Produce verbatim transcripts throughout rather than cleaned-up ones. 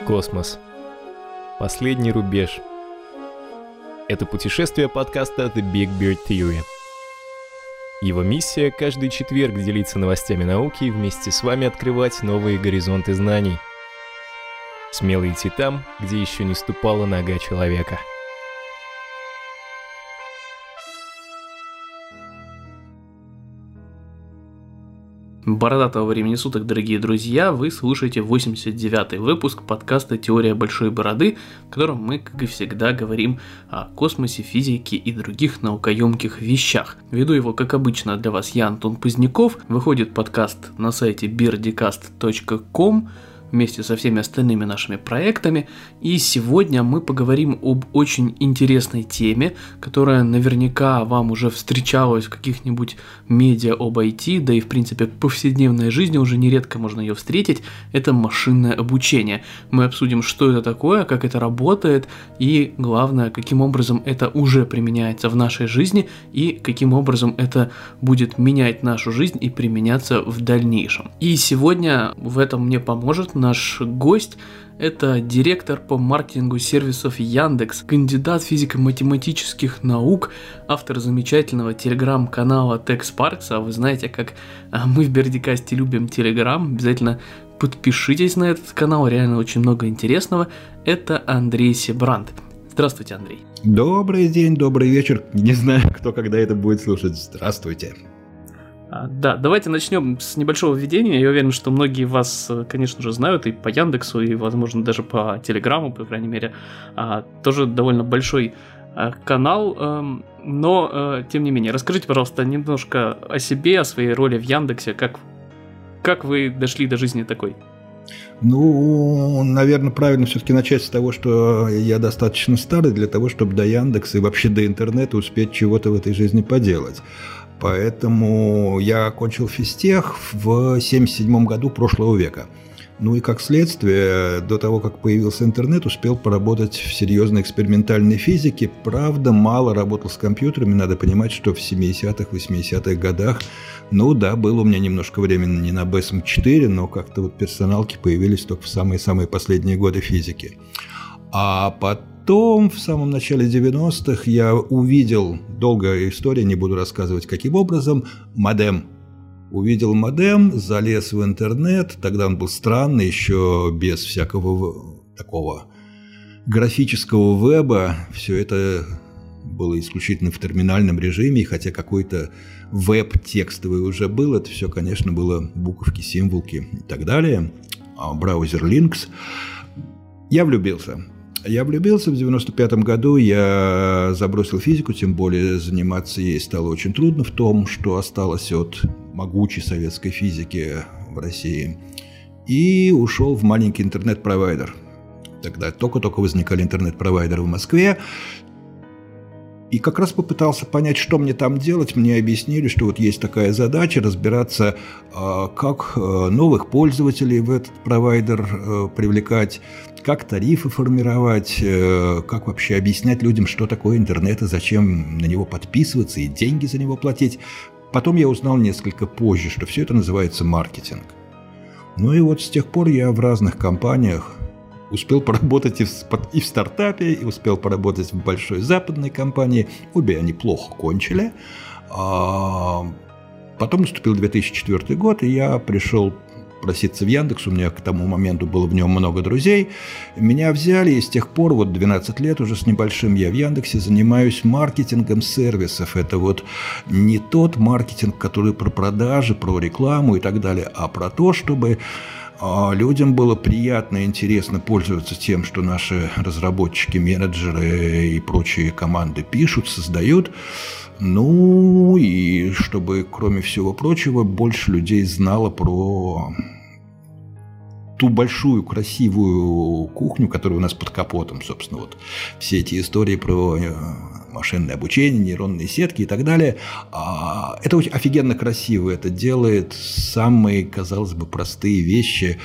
Космос. Последний рубеж. Это путешествие подкаста The Big Bird Theory. Его миссия – каждый четверг делиться новостями науки и вместе с вами открывать новые горизонты знаний. Смело идти там, где еще не ступала нога человека. Бородатого времени суток, дорогие друзья, вы слушаете восемьдесят девятый выпуск подкаста «Теория большой бороды», в котором мы, как и всегда, говорим о космосе, физике и других наукоемких вещах. Веду его, как обычно, для вас я, Антон Поздняков. Выходит подкаст на сайте birdicast точка ком вместе со всеми остальными нашими проектами. И сегодня мы поговорим об очень интересной теме, которая наверняка вам уже встречалась в каких-нибудь медиа об ай ти, да и в принципе в повседневной жизни уже нередко можно ее встретить. Это машинное обучение. Мы обсудим, что это такое, как это работает и, главное, каким образом это уже применяется в нашей жизни и каким образом это будет менять нашу жизнь и применяться в дальнейшем. И сегодня в этом мне поможет наш гость. Это директор по маркетингу сервисов Яндекс, кандидат физико-математических наук, автор замечательного телеграм-канала TechSparks. А вы знаете, как мы в Бердикасте любим телеграм, обязательно подпишитесь на этот канал, реально очень много интересного. Это Андрей Себрант. Здравствуйте, Андрей. Добрый день, добрый вечер. Не знаю, кто когда это будет слушать. Здравствуйте. Да, давайте начнем с небольшого введения. Я уверен, что многие вас, конечно же, знают и по Яндексу, и, возможно, даже по Телеграму, по крайней мере. Тоже довольно большой канал, но, тем не менее, расскажите, пожалуйста, немножко о себе, о своей роли в Яндексе, как, как вы дошли до жизни такой? Ну, наверное, правильно все-таки начать с того, что я достаточно старый для того, чтобы до Яндекса и вообще до интернета успеть чего-то в этой жизни поделать. Поэтому я окончил физтех в семьдесят седьмом году прошлого века. Ну и как следствие, до того, как появился интернет, успел поработать в серьезной экспериментальной физике. Правда, мало работал с компьютерами. Надо понимать, что в семидесятых, восьмидесятых годах, ну да, было у меня немножко времени не на би эс эм четыре, но как-то вот персоналки появились только в самые-самые последние годы физики. А потом, в самом начале девяностых, я увидел, долгая история, не буду рассказывать, каким образом, модем. Увидел модем, залез в интернет, тогда он был странный, еще без всякого такого графического веба, все это было исключительно в терминальном режиме, и хотя какой-то веб текстовый уже был, это все, конечно, было буковки, символки и так далее, браузер Lynx. Я влюбился. Я влюбился в девяносто пятом году, я забросил физику, тем более заниматься ей стало очень трудно в том, что осталось от могучей советской физики в России, и ушел в маленький интернет-провайдер. Тогда только-только возникали интернет-провайдеры в Москве, и как раз попытался понять, что мне там делать. Мне объяснили, что вот есть такая задача разбираться, как новых пользователей в этот провайдер привлекать, как тарифы формировать, как вообще объяснять людям, что такое интернет и зачем на него подписываться и деньги за него платить. Потом я узнал несколько позже, что все это называется маркетинг. Ну и вот с тех пор я в разных компаниях успел поработать и в, и в стартапе, и успел поработать в большой западной компании. Обе они плохо кончили. А потом наступил две тысячи четвёртый год, и я пришел проситься в Яндекс. У меня к тому моменту было в нем много друзей. Меня взяли, и с тех пор, вот двенадцать лет уже с небольшим, я в Яндексе занимаюсь маркетингом сервисов. Это вот не тот маркетинг, который про продажи, про рекламу и так далее, а про то, чтобы людям было приятно и интересно пользоваться тем, что наши разработчики, менеджеры и прочие команды пишут, создают. Ну и чтобы, кроме всего прочего, больше людей знало про ту большую красивую кухню, которая у нас под капотом, собственно, вот все эти истории про машинное обучение, нейронные сетки и так далее. Это очень офигенно красиво, это делает самые, казалось бы, простые вещи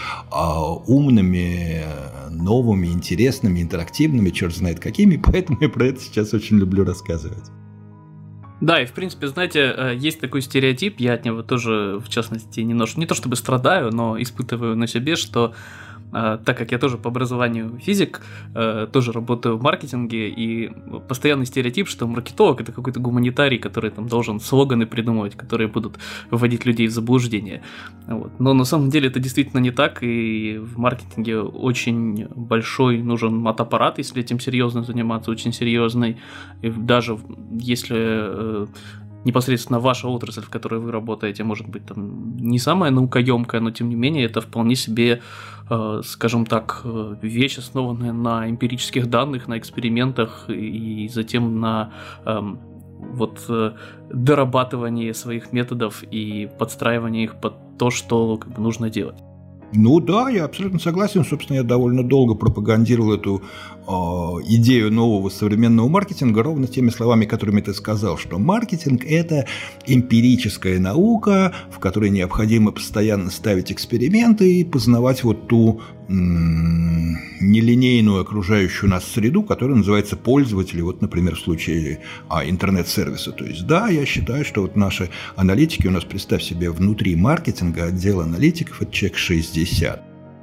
умными, новыми, интересными, интерактивными, черт знает какими, поэтому я про это сейчас очень люблю рассказывать. Да, и в принципе, знаете, есть такой стереотип, я от него тоже, в частности, немножко, не то чтобы страдаю, но испытываю на себе, что так как я тоже по образованию физик, тоже работаю в маркетинге, и постоянный стереотип, что маркетолог — это какой-то гуманитарий, который там должен слоганы придумывать, которые будут вводить людей в заблуждение. Вот. Но на самом деле это действительно не так, и в маркетинге очень большой нужен матаппарат, если этим серьезно заниматься, очень серьезный. И даже если непосредственно ваша отрасль, в которой вы работаете, может быть, там не самая наукоемкая, но тем не менее это вполне себе, э, скажем так, вещь, основанная на эмпирических данных, на экспериментах и затем на э, вот э, дорабатывании своих методов и подстраивании их под то, что как бы нужно делать. Ну да, я абсолютно согласен. Собственно, я довольно долго пропагандировал эту э, идею нового современного маркетинга ровно теми словами, которыми ты сказал, что маркетинг – это эмпирическая наука, в которой необходимо постоянно ставить эксперименты и познавать вот ту м- нелинейную окружающую нас среду, которая называется пользователи, вот, например, в случае а, интернет-сервиса. То есть, да, я считаю, что вот наши аналитики, у нас, представь себе, внутри маркетинга отдел аналитиков – это человек шестьдесят.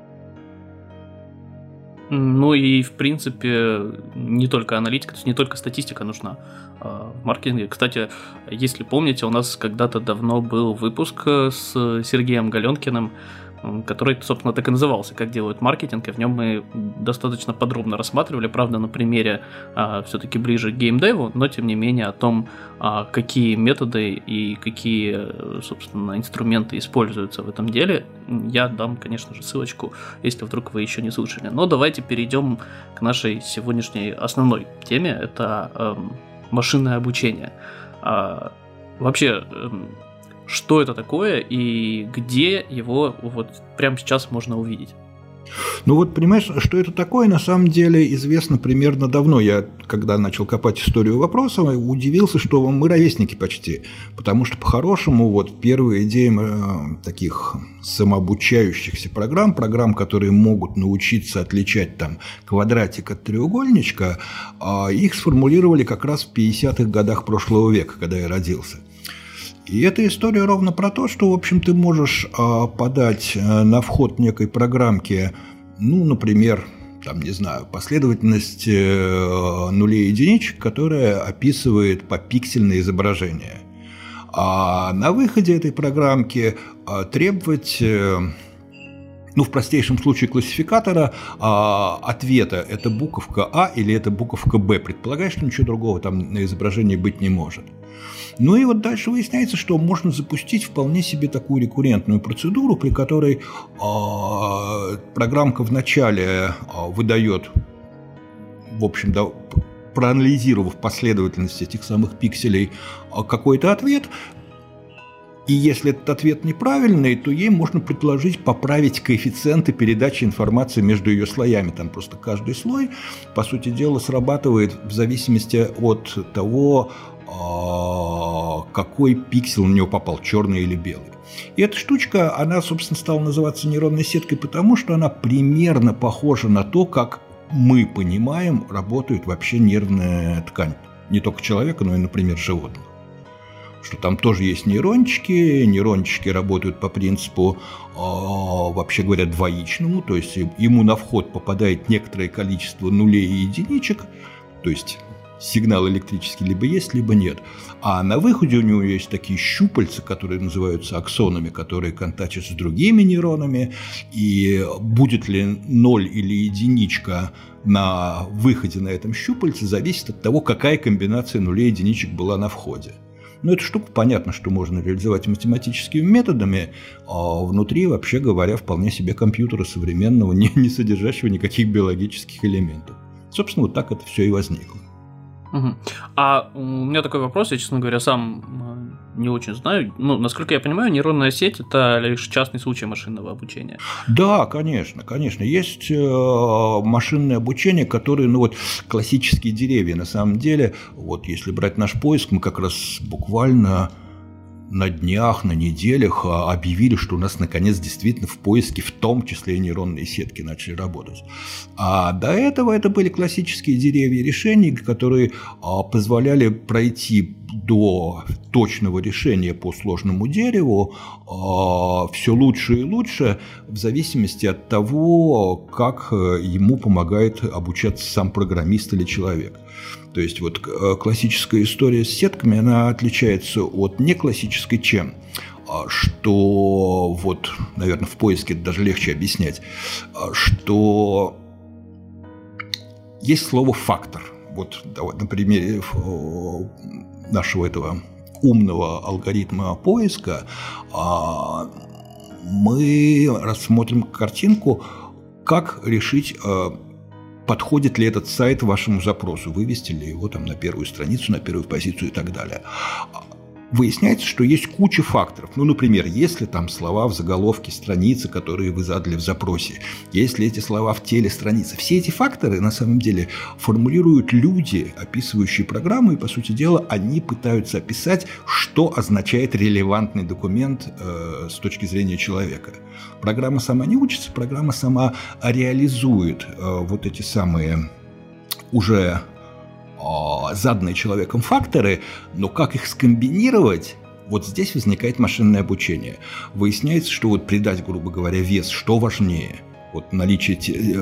Ну и, в принципе, не только аналитика, то есть не только статистика нужна в маркетинге. Кстати, если помните, у нас когда-то давно был выпуск с Сергеем Галенкиным, который, собственно, так и назывался «Как делают маркетинг», и в нем мы достаточно подробно рассматривали, правда, на примере а, все-таки ближе к геймдеву, но, тем не менее, о том, а, какие методы и какие, собственно, инструменты используются в этом деле. Я дам, конечно же, ссылочку, если вдруг вы еще не слышали. Но давайте перейдем к нашей сегодняшней основной теме, это эм, машинное обучение. А, вообще... Эм, что это такое и где его вот прямо сейчас можно увидеть? Ну вот, понимаешь, что это такое, на самом деле известно примерно давно. Я, когда начал копать историю вопроса, удивился, что мы ровесники почти. Потому что, по-хорошему, вот первые идеи э, таких самообучающихся программ, программ, которые могут научиться отличать там квадратик от треугольничка, э, их сформулировали как раз в пятидесятых годах прошлого века, когда я родился. И эта история ровно про то, что, в общем, ты можешь э, подать э, на вход некой программке, ну, например, там, не знаю, последовательность э, нулей и единичек, которая описывает попиксельное изображение. А на выходе этой программки э, требовать... Э, Ну, в простейшем случае классификатора а, ответа – это буковка А или это буковка Б. Предполагаю, что ничего другого там на изображении быть не может. Ну и вот дальше выясняется, что можно запустить вполне себе такую рекуррентную процедуру, при которой а, программка вначале а, выдает, в общем, да, проанализировав последовательность этих самых пикселей, а, какой-то ответ. И если этот ответ неправильный, то ей можно предложить поправить коэффициенты передачи информации между ее слоями. Там просто каждый слой, по сути дела, срабатывает в зависимости от того, какой пиксель на него попал, черный или белый. И эта штучка, она, собственно, стала называться нейронной сеткой, потому что она примерно похожа на то, как мы понимаем, работает вообще нервная ткань. Не только человека, но и, например, животных. Что там тоже есть нейрончики, нейрончики работают по принципу, э, вообще говоря, двоичному, то есть ему на вход попадает некоторое количество нулей и единичек, то есть сигнал электрический либо есть, либо нет. А на выходе у него есть такие щупальца, которые называются аксонами, которые контачат с другими нейронами, и будет ли ноль или единичка на выходе на этом щупальце, зависит от того, какая комбинация нулей и единичек была на входе. Но эту штуку понятно, что можно реализовать математическими методами, а внутри, вообще говоря, вполне себе компьютера современного, не, не содержащего никаких биологических элементов. Собственно, вот так это все и возникло. Угу. А у меня такой вопрос, я, честно говоря, сам не очень знаю. Ну, насколько я понимаю, нейронная сеть – это лишь частный случай машинного обучения. Да, конечно, конечно. Есть э, машинное обучение, которое, ну вот, классические деревья. На самом деле, вот если брать наш поиск, мы как раз буквально на днях, на неделях объявили, что у нас наконец действительно в поиске, в том числе и нейронные сетки, начали работать. А до этого это были классические деревья решений, которые позволяли пройти до точного решения по сложному дереву э, все лучше и лучше в зависимости от того, как ему помогает обучаться сам программист или человек. То есть вот классическая история с сетками, она отличается от неклассической чем? Что вот, наверное, в поиске это даже легче объяснять, что есть слово «фактор». Вот на примере нашего этого умного алгоритма поиска мы рассмотрим картинку, как решить, подходит ли этот сайт вашему запросу, вывести ли его там на первую страницу, на первую позицию и так далее. Выясняется, что есть куча факторов. Ну, например, если там слова в заголовке страницы, которые вы задали в запросе, если эти слова в теле страницы. Все эти факторы, на самом деле, формулируют люди, описывающие программу, и, по сути дела, они пытаются описать, что означает релевантный документ э, с точки зрения человека. Программа сама не учится, программа сама реализует э, вот эти самые уже заданные человеком факторы, но как их скомбинировать, вот здесь возникает машинное обучение. Выясняется, что вот придать, грубо говоря, вес, что важнее? Вот наличие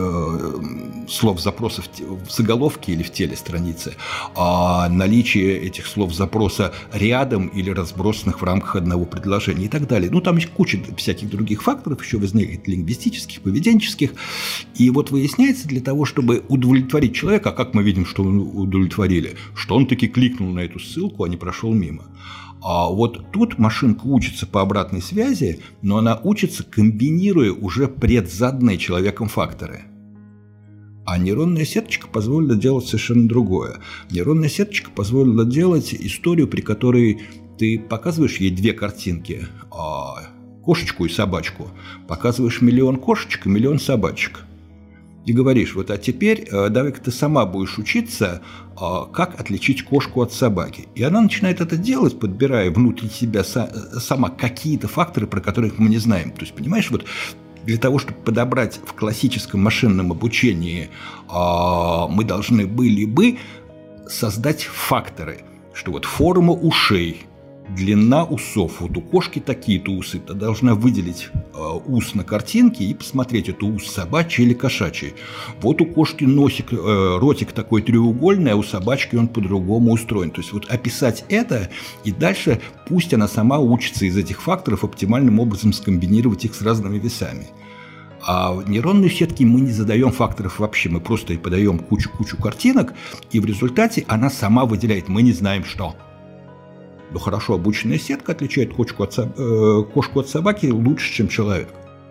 э, слов запроса в, в заголовке или в теле страницы, а наличие этих слов запроса рядом или разбросанных в рамках одного предложения и так далее. Ну, там есть куча всяких других факторов, еще возникает лингвистических, поведенческих. И вот выясняется, для того, чтобы удовлетворить человека, а как мы видим, что он удовлетворили, что он таки кликнул на эту ссылку, а не прошел мимо. А вот тут машинка учится по обратной связи, но она учится, комбинируя уже предзаданные человеком факторы. А нейронная сеточка позволила делать совершенно другое. Нейронная сеточка позволила делать историю, при которой ты показываешь ей две картинки, кошечку и собачку, показываешь миллион кошечек и миллион собачек. И говоришь, вот а теперь давай-ка ты сама будешь учиться, как отличить кошку от собаки. И она начинает это делать, подбирая внутри себя сама какие-то факторы, про которых мы не знаем. То есть, понимаешь, вот для того, чтобы подобрать в классическом машинном обучении, мы должны были бы создать факторы, что вот форма ушей, длина усов. Вот у кошки такие-то усы. Ты должна выделить э, ус на картинке и посмотреть, это ус собачий или кошачий. Вот у кошки носик, э, ротик такой треугольный, а у собачки он по-другому устроен. То есть вот описать это, и дальше пусть она сама учится из этих факторов оптимальным образом скомбинировать их с разными весами. А в нейронной сетке мы не задаем факторов вообще, мы просто ей подаем кучу-кучу картинок, и в результате она сама выделяет, мы не знаем что. Но хорошо обученная сетка отличает кошку от, э, кошку от собаки лучше, чем человек.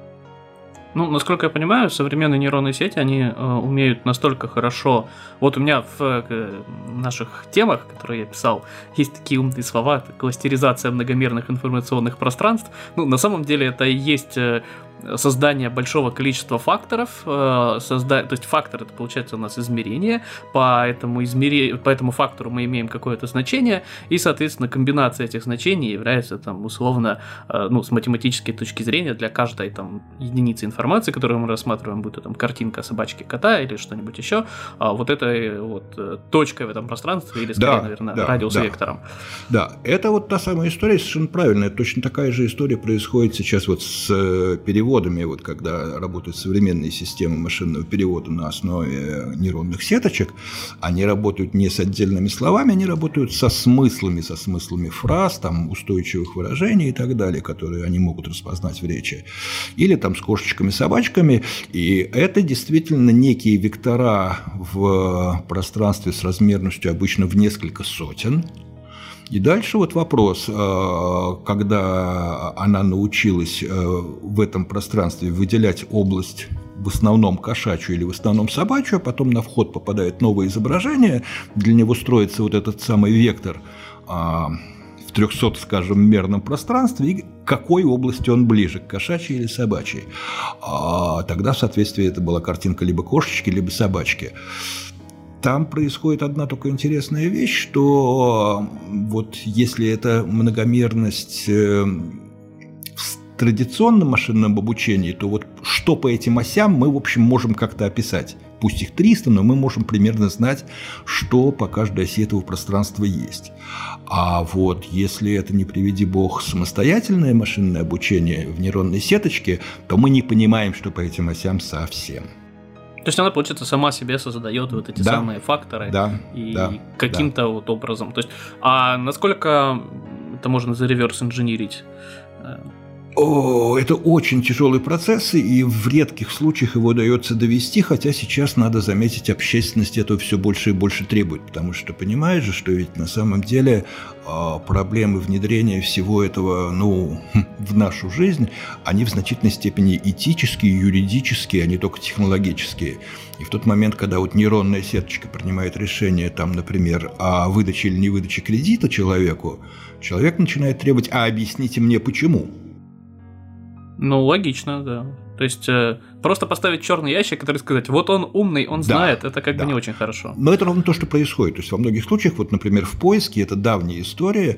Ну, насколько я понимаю, современные нейронные сети, они э, умеют настолько хорошо... Вот у меня в э, наших темах, которые я писал, есть такие умные слова, кластеризация многомерных информационных пространств. Ну, на самом деле это и есть... Э, создание большого количества факторов, э, созда... то есть фактор это получается у нас измерение, по этому, измере... по этому фактору мы имеем какое-то значение, и, соответственно, комбинация этих значений является там условно, э, ну, с математической точки зрения для каждой там единицы информации, которую мы рассматриваем, будь то там картинка собачки, кота или что-нибудь еще, а вот этой вот точкой в этом пространстве или, скорее, да, наверное, да, радиус-вектором. Да. да, это вот та самая история, совершенно правильная, точно такая же история происходит сейчас вот с переводом. Вот когда работают современные системы машинного перевода на основе нейронных сеточек, они работают не с отдельными словами, они работают со смыслами, со смыслами фраз, там, устойчивых выражений и так далее, которые они могут распознать в речи. Или там с кошечками, собачками. И это действительно некие вектора в пространстве с размерностью обычно в несколько сотен. И дальше вот вопрос, когда она научилась в этом пространстве выделять область в основном кошачью или в основном собачью, а потом на вход попадает новое изображение, для него строится вот этот самый вектор в трехсот, скажем, мерном пространстве, и к какой области он ближе, к кошачьей или собачьей. Тогда в соответствии это была картинка либо кошечки, либо собачки. Там происходит одна только интересная вещь, что вот если это многомерность в традиционном машинном обучении, то вот что по этим осям мы, в общем, можем как-то описать. пусть их триста, но мы можем примерно знать, что по каждой оси этого пространства есть. А вот если это, не приведи бог, самостоятельное машинное обучение в нейронной сеточке, то мы не понимаем, что по этим осям совсем. То есть она, получается, сама себе создает вот эти да, самые факторы да, и да, каким-то да. вот образом. То есть, а насколько это можно зареверс-инженерить? О, это очень тяжелый процесс, и в редких случаях его удается довести, хотя сейчас, надо заметить, общественность этого все больше и больше требует, потому что понимаешь же, что ведь на самом деле проблемы внедрения всего этого, ну, в нашу жизнь, они в значительной степени этические, юридические, а не только технологические. И в тот момент, когда вот нейронная сеточка принимает решение, там, например, о выдаче или невыдаче кредита человеку, человек начинает требовать: а объясните мне, почему? Ну, логично, да. То есть, э, просто поставить черный ящик, который сказать: вот он умный, он знает, да, это как да. бы не очень хорошо. Но это ровно то, что происходит. То есть, во многих случаях, вот, например, в поиске, это давняя история,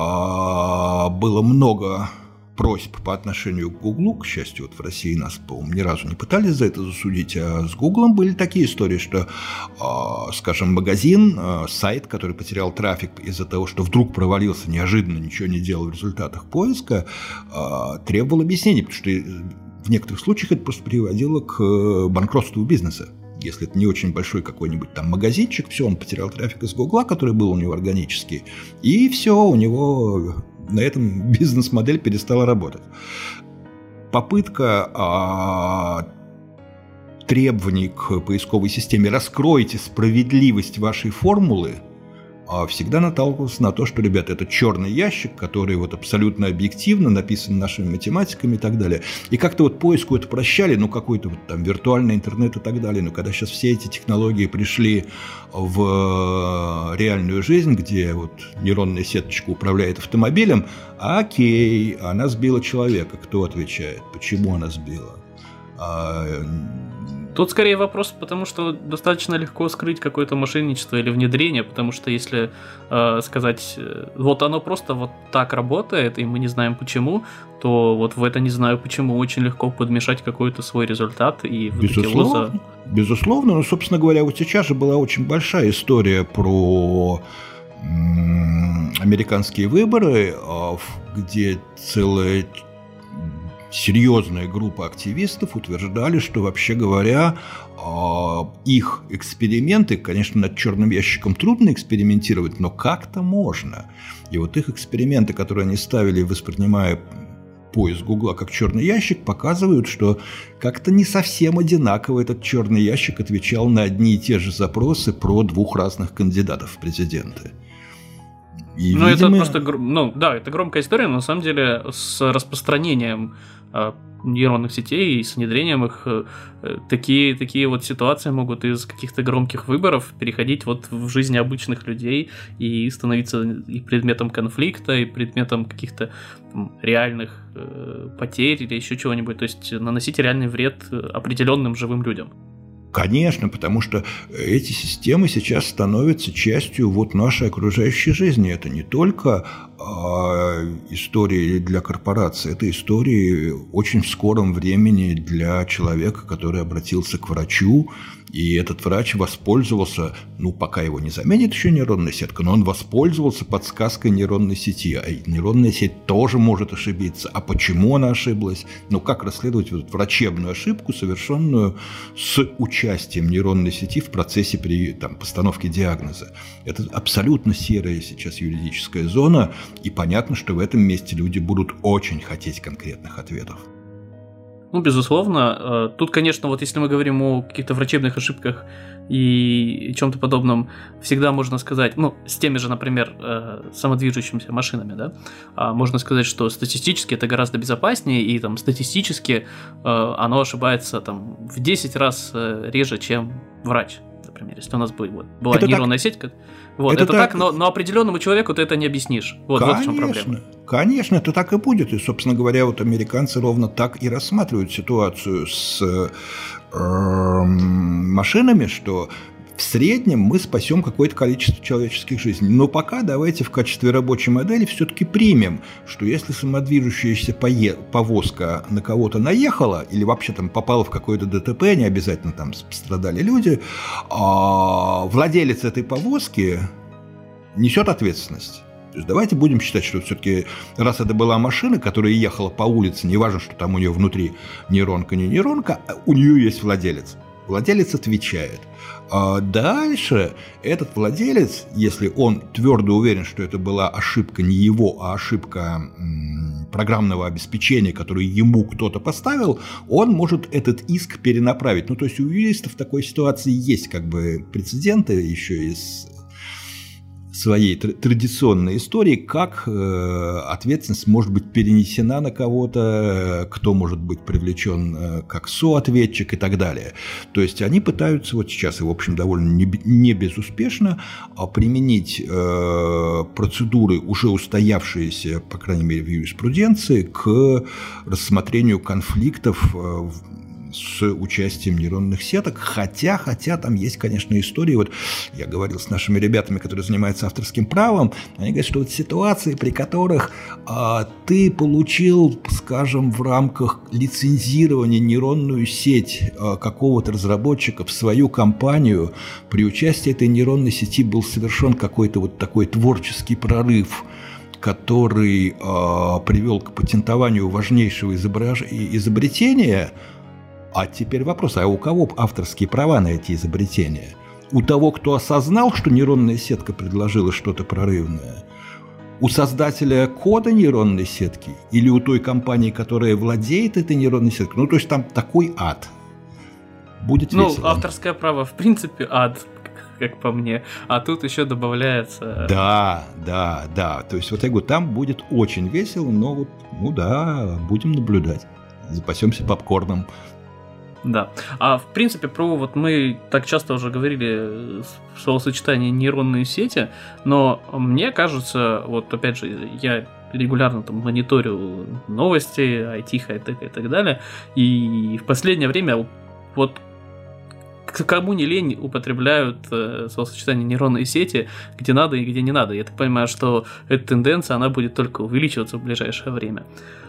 а, было много просьб по отношению к Гуглу. К счастью, вот в России нас, по-моему, ни разу не пытались за это засудить, а с Гуглом были такие истории, что, скажем, магазин, сайт, который потерял трафик из-за того, что вдруг провалился, неожиданно ничего не делал в результатах поиска, требовал объяснений, потому что в некоторых случаях это просто приводило к банкротству бизнеса. Если это не очень большой какой-нибудь там магазинчик, все, он потерял трафик из Гугла, который был у него органический, и все, у него на этом бизнес-модель перестала работать. Попытка а, требований к поисковой системе «раскройте справедливость вашей формулы» всегда наталкивался на то, что, ребята, это черный ящик, который вот абсолютно объективно написан нашими математиками и так далее. И как-то вот поиску это прощали, ну, какой-то вот там виртуальный интернет и так далее. Но когда сейчас все эти технологии пришли в реальную жизнь, где вот нейронная сеточка управляет автомобилем, окей, она сбила человека. Кто отвечает? Почему она сбила? Тут скорее вопрос, потому что достаточно легко скрыть какое-то мошенничество или внедрение, потому что если э, сказать, вот оно просто вот так работает, и мы не знаем почему, то вот в это не знаю почему очень легко подмешать какой-то свой результат. И безусловно, за... безусловно, но, собственно говоря, вот сейчас же была очень большая история про м- американские выборы, где целая серьезная группа активистов утверждали, что, вообще говоря, их эксперименты, конечно, над черным ящиком трудно экспериментировать, но как-то можно. И вот их эксперименты, которые они ставили, воспринимая поиск Гугла как черный ящик, показывают, что как-то не совсем одинаково этот черный ящик отвечал на одни и те же запросы про двух разных кандидатов в президенты. И, ну, видимо... это просто, ну, да, это громкая история, но на самом деле с распространением э, нейронных сетей и с внедрением их э, такие, такие вот ситуации могут из каких-то громких выборов переходить вот в жизни обычных людей и становиться и предметом конфликта, и предметом каких-то там, реальных э, потерь или еще чего-нибудь, то есть наносить реальный вред определенным живым людям. Конечно, потому что эти системы сейчас становятся частью вот нашей окружающей жизни. Это не только э, истории для корпораций, это истории очень в скором времени для человека, который обратился к врачу, и этот врач воспользовался, ну, пока его не заменит еще нейронная сетка, но он воспользовался подсказкой нейронной сети. А нейронная сеть тоже может ошибиться. А почему она ошиблась? Ну, как расследовать вот врачебную ошибку, совершенную с участием нейронной сети в процессе при там, постановке диагноза? Это абсолютно серая сейчас юридическая зона, и понятно, что в этом месте люди будут очень хотеть конкретных ответов. Ну, безусловно. Тут, конечно, вот если мы говорим о каких-то врачебных ошибках и чем-то подобном, всегда можно сказать, ну, с теми же, например, самодвижущимися машинами, да, можно сказать, что статистически это гораздо безопаснее, и там статистически оно ошибается там в десять раз реже, чем врач, например, если у нас будет, вот, была это нейронная так... сеть. Вот, это, это так, так но, но определенному человеку ты это не объяснишь. Вот, вот в чем проблема. Конечно, это так и будет. И, собственно говоря, вот американцы ровно так и рассматривают ситуацию с э, машинами, что в среднем мы спасем какое-то количество человеческих жизней. Но пока давайте в качестве рабочей модели все-таки примем, что если самодвижущаяся повозка на кого-то наехала или вообще там попала в какое-то ДТП, не обязательно там пострадали люди, а владелец этой повозки несет ответственность. То есть давайте будем считать, что все-таки раз это была машина, которая ехала по улице, не важно, что там у нее внутри нейронка, не нейронка, у нее есть владелец. Владелец отвечает. А дальше этот владелец, если он твердо уверен, что это была ошибка не его, а ошибка м, программного обеспечения, которую ему кто-то поставил, он может этот иск перенаправить. Ну, то есть у юристов в такой ситуации есть как бы прецеденты еще из своей традиционной истории, как э, ответственность может быть перенесена на кого-то, кто может быть привлечен э, как соответчик и так далее. То есть они пытаются вот сейчас, и в общем довольно не, не безуспешно, применить э, процедуры, уже устоявшиеся, по крайней мере, в юриспруденции, к рассмотрению конфликтов э, с участием нейронных сеток, хотя, хотя там есть, конечно, истории, вот я говорил с нашими ребятами, которые занимаются авторским правом, они говорят, что вот ситуации, при которых а, ты получил, скажем, в рамках лицензирования нейронную сеть а, какого-то разработчика в свою компанию, при участии этой нейронной сети был совершен какой-то вот такой творческий прорыв, который а, привел к патентованию важнейшего изображ... изобретения. А теперь вопрос, а у кого авторские права на эти изобретения? У того, кто осознал, что нейронная сетка предложила что-то прорывное? У создателя кода нейронной сетки? Или у той компании, которая владеет этой нейронной сеткой? Ну, то есть там такой ад. Будет ну, весело. Ну, авторское право, в принципе, ад, как по мне. А тут еще добавляется... Да, да, да. То есть вот я говорю, там будет очень весело, но вот, ну да, будем наблюдать. Запасемся попкорном. Да. А в принципе, про вот мы так часто уже говорили словосочетание нейронные сети, но мне кажется, вот опять же, я регулярно там мониторю новости, ай ти, хай-тек и так далее, и в последнее время вот кому не лень употребляют э, словосочетание нейронные сети, где надо и где не надо. Я так понимаю, что эта тенденция, она будет только увеличиваться в ближайшее время.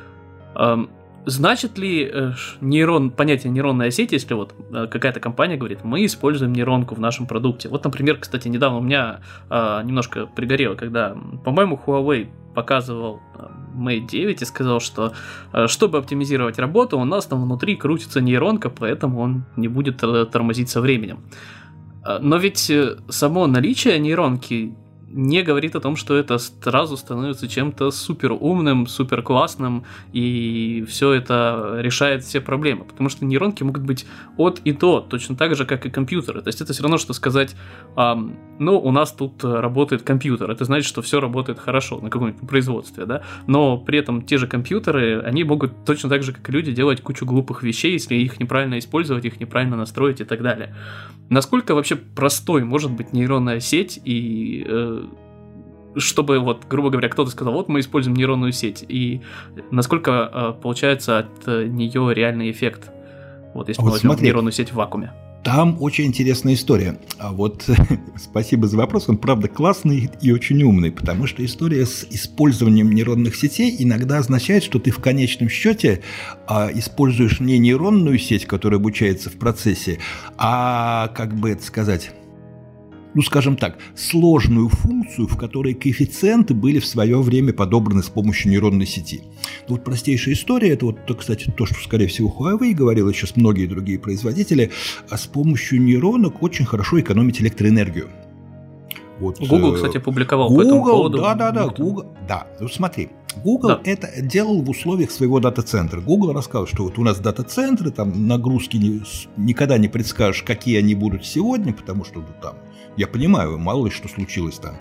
Эм, Значит ли э, нейрон, понятие нейронная сеть, если вот э, какая-то компания говорит, мы используем нейронку в нашем продукте? Вот, например, кстати, недавно у меня э, немножко пригорело, когда, по-моему, Huawei показывал э, Mate девять и сказал, что э, чтобы оптимизировать работу, у нас там внутри крутится нейронка, поэтому он не будет э, тормозить со временем. Э, но ведь э, само наличие нейронки не говорит о том, что это сразу становится чем-то супер умным, супер классным, и все это решает все проблемы. Потому что нейронки могут быть от и до, точно так же, как и компьютеры. То есть это все равно, что сказать, эм, ну, у нас тут работает компьютер. Это значит, что все работает хорошо на каком-нибудь производстве, да? Но при этом те же компьютеры, они могут точно так же, как и люди, делать кучу глупых вещей, если их неправильно использовать, их неправильно настроить и так далее. Насколько вообще простой может быть нейронная сеть, и э, чтобы, вот, грубо говоря, кто-то сказал, вот мы используем нейронную сеть, и насколько э, получается от э, нее реальный эффект, вот если вот мы возьмем смотри, нейронную сеть в вакууме? Там очень интересная история. А вот спасибо за вопрос, он правда классный и очень умный, потому что история с использованием нейронных сетей иногда означает, что ты в конечном счете а, используешь не нейронную сеть, которая обучается в процессе, а, как бы это сказать, ну, скажем так, сложную функцию, в которой коэффициенты были в свое время подобраны с помощью нейронной сети. Ну, вот простейшая история, это вот, кстати, то, что, скорее всего, Huawei говорил, и сейчас многие другие производители, а с помощью нейронок очень хорошо экономить электроэнергию. Вот, Google, кстати, публиковал Google, по этому поводу. Да, да, да, Google, да, ну смотри, Google да. это делал в условиях своего дата-центра. Google рассказал, что вот у нас дата-центры, там нагрузки не, никогда не предскажешь, какие они будут сегодня, потому что ну, там, я понимаю, мало ли что случилось там.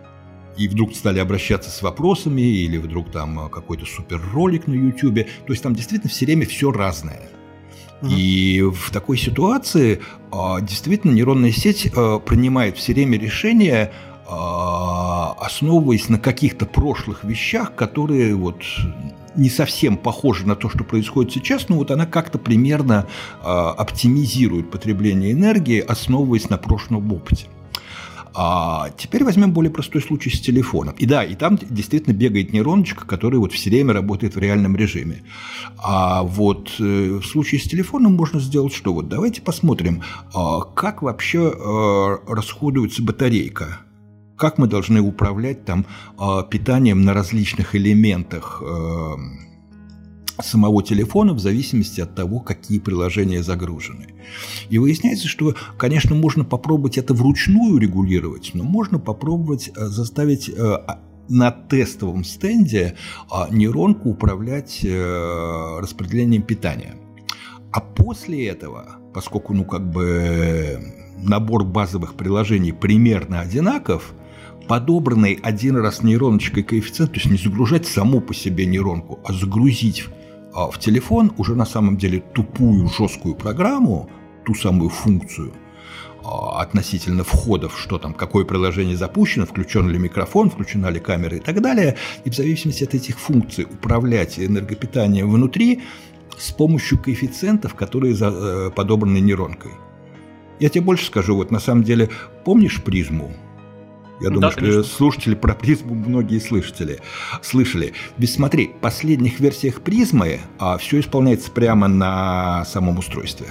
И вдруг стали обращаться с вопросами, или вдруг там какой-то супер-ролик на YouTube. То есть там действительно все время все разное. Uh-huh. И в такой ситуации действительно нейронная сеть принимает все время решения основываясь на каких-то прошлых вещах, которые вот не совсем похожи на то, что происходит сейчас, но вот она как-то примерно оптимизирует потребление энергии, основываясь на прошлом опыте. А теперь возьмем более простой случай с телефоном. И да, и там действительно бегает нейроночка, которая вот все время работает в реальном режиме. А вот э, в случае с телефоном можно сделать что? Вот давайте посмотрим, э, как вообще э, расходуется батарейка. Как мы должны управлять там э, питанием на различных элементах э, самого телефона в зависимости от того, какие приложения загружены. И выясняется, что, конечно, можно попробовать это вручную регулировать, но можно попробовать заставить на тестовом стенде нейронку управлять распределением питания. А после этого, поскольку ну, как бы набор базовых приложений примерно одинаков, подобранный один раз нейроночкой коэффициент, то есть не загружать саму по себе нейронку, а загрузить в телефон уже на самом деле тупую жесткую программу, ту самую функцию относительно входов, что там, какое приложение запущено, включен ли микрофон, включена ли камера и так далее, и в зависимости от этих функций управлять энергопитанием внутри с помощью коэффициентов, которые подобраны нейронкой. Я тебе больше скажу, вот на самом деле, помнишь призму? Я думаю, да, что слушатели про призму многие слышали. слышали. Ведь смотри, в последних версиях призмы а, все исполняется прямо на самом устройстве.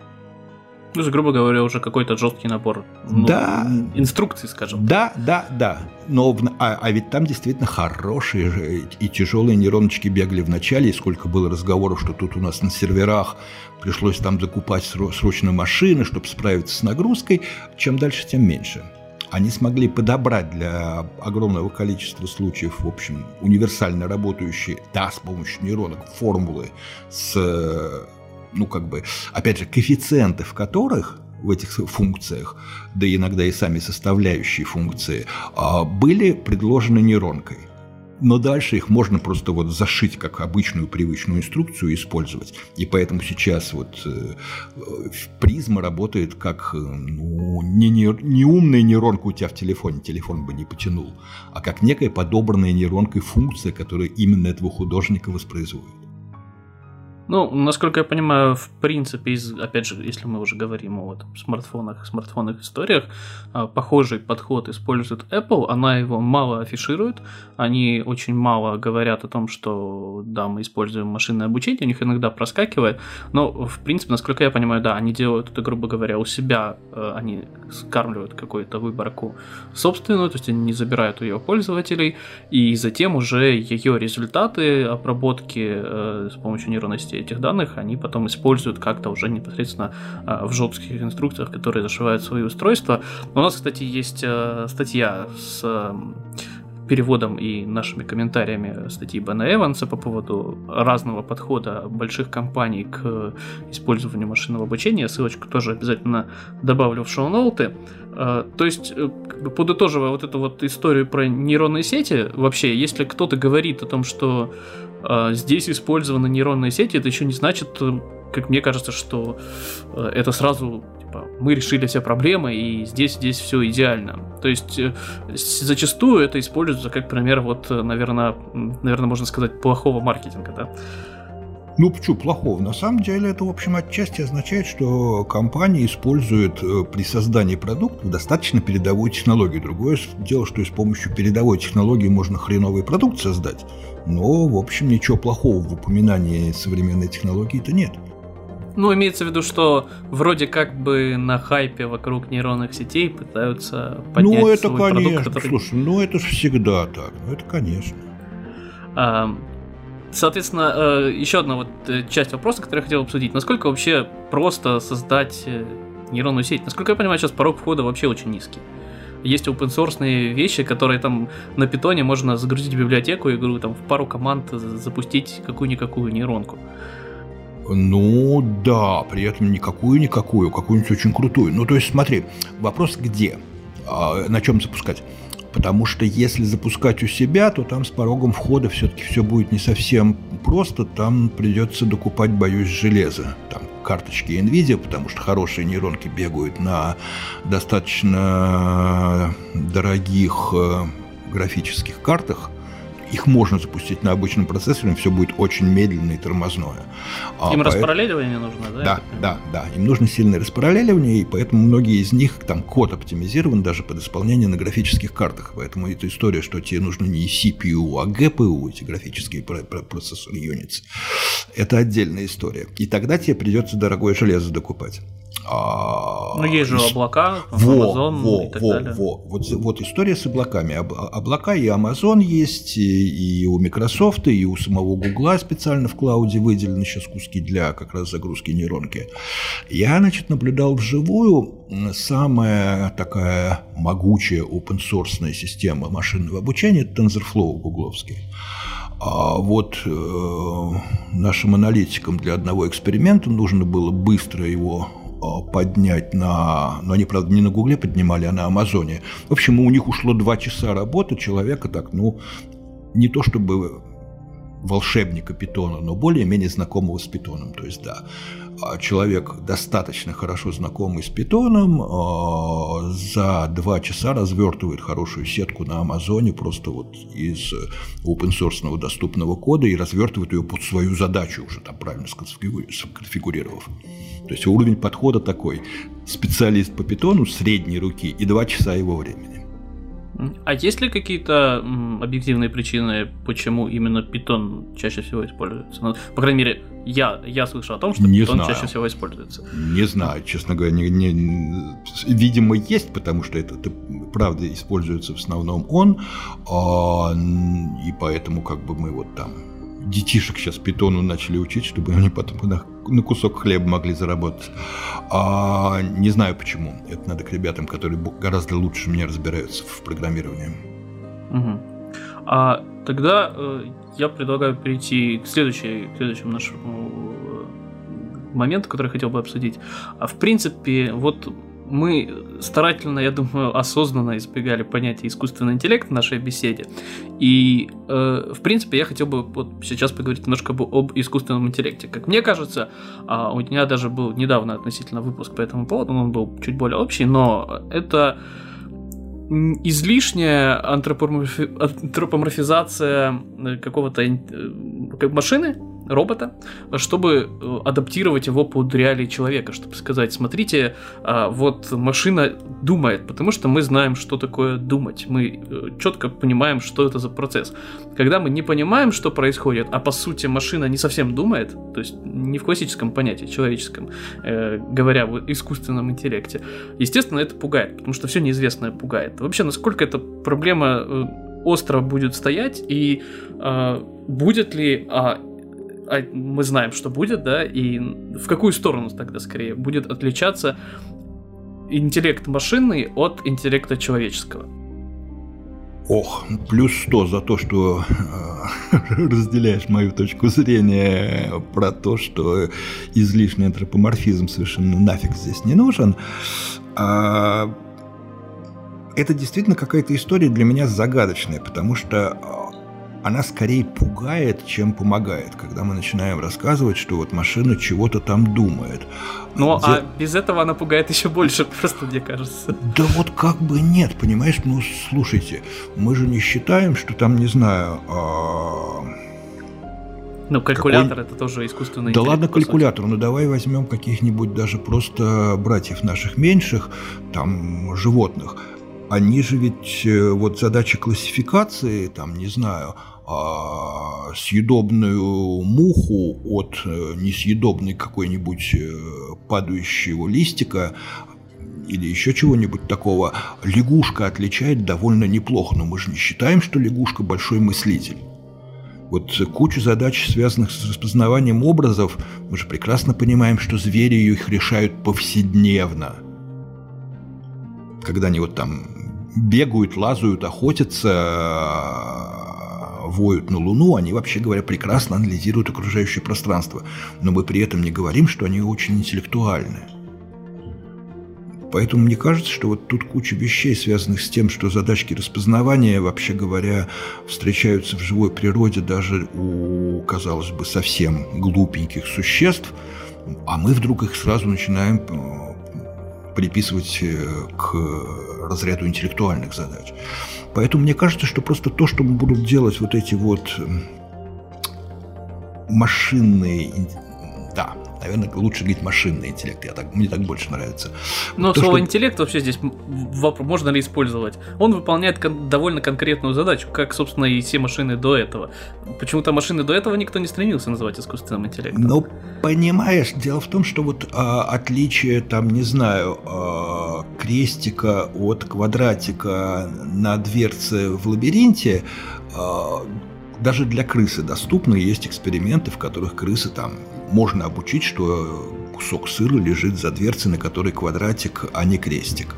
Ну, грубо говоря, уже какой-то жесткий набор ну, да, инструкций, скажем. Да, да, да. Но, а, а ведь там действительно хорошие и тяжелые нейроночки бегали в начале, и сколько было разговоров, что тут у нас на серверах пришлось там закупать срочно машины, чтобы справиться с нагрузкой. Чем дальше, тем меньше. Они смогли подобрать для огромного количества случаев, в общем, универсально работающие, да, с помощью нейронок, формулы с, ну, как бы, опять же, коэффициенты в которых в этих функциях, да и иногда и сами составляющие функции, были предложены нейронкой. Но дальше их можно просто вот зашить как обычную привычную инструкцию и использовать. И поэтому сейчас вот э, призма работает как ну, не, не, не умная нейронка у тебя в телефоне, телефон бы не потянул, а как некая подобранная нейронкой функция, которая именно этого художника воспроизводит. Ну, насколько я понимаю, в принципе, из, опять же, если мы уже говорим о вот, смартфонах, смартфонных историях, похожий подход использует Apple, она его мало афиширует, они очень мало говорят о том, что, да, мы используем машинное обучение, у них иногда проскакивает, но, в принципе, насколько я понимаю, да, они делают это, грубо говоря, у себя, они скармливают какую-то выборку собственную, то есть они не забирают ее у пользователей, и затем уже ее результаты обработки с помощью нейронной сети этих данных они потом используют как-то уже непосредственно э, в жестких инструкциях, которые зашивают свои устройства. У нас, кстати, есть э, статья с э, переводом и нашими комментариями статьи Бена Эванса по поводу разного подхода больших компаний к использованию машинного обучения. Ссылочку тоже обязательно добавлю в шоу-ноуты. Э, то есть, э, как бы подытоживая вот эту вот историю про нейронные сети, вообще, если кто-то говорит о том, что здесь использованы нейронные сети, это еще не значит, как мне кажется, что это сразу типа, мы решили все проблемы и здесь, здесь все идеально. То есть зачастую это используется как пример, вот, наверное, наверное, можно сказать, плохого маркетинга, да? Ну, почему плохого? На самом деле это, в общем, отчасти означает, что компания использует при создании продуктов достаточно передовую технологию. Другое дело, что и с помощью передовой технологии можно хреновый продукт создать, но, в общем, ничего плохого в упоминании современной технологии-то нет. Ну, имеется в виду, что вроде как бы на хайпе вокруг нейронных сетей пытаются поднять ну, это, свой конечно, продукт, который... Слушай, ну это же всегда так, ну это конечно. А... Соответственно, еще одна вот часть вопроса, которую я хотел обсудить. Насколько вообще просто создать нейронную сеть? Насколько я понимаю, сейчас порог входа вообще очень низкий. Есть open-source вещи, которые там на питоне можно загрузить в библиотеку и, говорю, там в пару команд запустить какую-никакую нейронку. Ну да, при этом не какую-никакую, какую-нибудь очень крутую. Ну то есть смотри, вопрос где? А, на чем запускать? Потому что если запускать у себя, то там с порогом входа все-таки все будет не совсем просто. Там придется докупать, боюсь, железо. Там карточки NVIDIA, потому что хорошие нейронки бегают на достаточно дорогих графических картах, их можно запустить на обычном процессоре, все будет очень медленное и тормозное. Им а, распараллеливание поэтому... нужно, да? Да, да, да. Им нужно сильное распараллеливание, и поэтому многие из них, там код оптимизирован даже под исполнение на графических картах. Поэтому эта история, что тебе нужны не си пи ю, а джи пи ю, эти графические процессоры юнитс, это отдельная история. И тогда тебе придется дорогое железо докупать. А, ну, есть же и... облака, во, Amazon во, и так во, далее. Во. Вот, вот история с облаками. Облака и Amazon есть, и, и у Microsoft, и у самого Google специально в клауде выделены сейчас куски для как раз загрузки нейронки. Я, значит, наблюдал вживую самая такая могучая open-source система машинного обучения – это TensorFlow гугловский. А вот э, нашим аналитикам для одного эксперимента нужно было быстро его поднять на... Но они, правда, не на Гугле поднимали, а на Амазоне. В общем, у них ушло два часа работы человека так, ну, не то чтобы волшебника питона, но более-менее знакомого с питоном. То есть, да, человек достаточно хорошо знакомый с питоном за два часа развертывает хорошую сетку на Амазоне просто вот из open-source доступного кода и развертывает ее под свою задачу, уже там правильно сконфигурировав. То есть уровень подхода такой: специалист по питону средней руки и два часа его времени. А есть ли какие-то м, объективные причины, почему именно питон чаще всего используется? Ну, по крайней мере, я, я слышал о том, что не питон знаю. чаще всего используется. Не знаю, честно говоря. Не, не, видимо, есть, потому что это, это правда используется в основном он, а, и поэтому как бы мы вот там детишек сейчас питону начали учить, чтобы они потом на, на кусок хлеба могли заработать. А, не знаю почему. Это надо к ребятам, которые гораздо лучше меня разбираются в программировании. Угу. А тогда э, я предлагаю перейти к, следующей, к следующему нашему моменту, который я хотел бы обсудить. А в принципе, вот мы старательно, я думаю, осознанно избегали понятия искусственный интеллект в нашей беседе. И, э, в принципе, я хотел бы вот сейчас поговорить немножко об искусственном интеллекте. Как мне кажется, э, у меня даже был недавно относительно выпуск по этому поводу, он был чуть более общий, но это излишняя антропоморфи... антропоморфизация какого-то э, машины, робота, чтобы адаптировать его под реалии человека, чтобы сказать: смотрите, вот машина думает, потому что мы знаем, что такое думать, мы четко понимаем, что это за процесс. Когда мы не понимаем, что происходит, а по сути машина не совсем думает, то есть не в классическом понятии, человеческом, говоря в искусственном интеллекте, естественно, это пугает, потому что все неизвестное пугает. Вообще, насколько эта проблема остро будет стоять, и будет ли... А мы знаем, что будет, да, и в какую сторону тогда скорее будет отличаться интеллект машинный от интеллекта человеческого? Ох, плюс сто за то, что э, разделяешь мою точку зрения про то, что излишний антропоморфизм совершенно нафиг здесь не нужен. А, это действительно какая-то история для меня загадочная, потому что она скорее пугает, чем помогает, когда мы начинаем рассказывать, что вот машина чего-то там думает. Ну, Где... а без этого она пугает еще больше, просто мне кажется. Да вот как бы нет, понимаешь? Ну, слушайте, мы же не считаем, что там, не знаю... А... Ну, калькулятор Какой... это тоже искусственный да интеллект. Да ладно калькулятор, ну давай возьмем каких-нибудь даже просто братьев наших меньших, там, животных. Они же ведь, вот задача классификации, там, не знаю, съедобную муху от несъедобной какой-нибудь падающего листика или еще чего-нибудь такого, лягушка отличает довольно неплохо, но мы же не считаем, что лягушка большой мыслитель. Вот кучу задач, связанных с распознаванием образов, мы же прекрасно понимаем, что звери их решают повседневно. Когда они вот там бегают, лазают, охотятся, воют на Луну, они, вообще говоря, прекрасно анализируют окружающее пространство. Но мы при этом не говорим, что они очень интеллектуальны. Поэтому мне кажется, что вот тут куча вещей, связанных с тем, что задачки распознавания, вообще говоря, встречаются в живой природе даже у, казалось бы, совсем глупеньких существ, а мы вдруг их сразу начинаем приписывать к разряду интеллектуальных задач. Поэтому мне кажется, что просто то, что мы будут делать вот эти вот машинные, да, наверное, лучше говорить машинный интеллект, я так, мне так больше нравится. Но вот слово что... интеллект вообще здесь вопрос, можно ли использовать? Он выполняет кон- довольно конкретную задачу, как, собственно, и все машины до этого. Почему-то машины до этого никто не стремился называть искусственным интеллектом. Ну, понимаешь, дело в том, что вот а, отличие, там, не знаю, а, крестика от квадратика на дверце в лабиринте, а, даже для крысы доступны. Есть эксперименты, в которых крысы там можно обучить, что кусок сыра лежит за дверцей, на которой квадратик, а не крестик.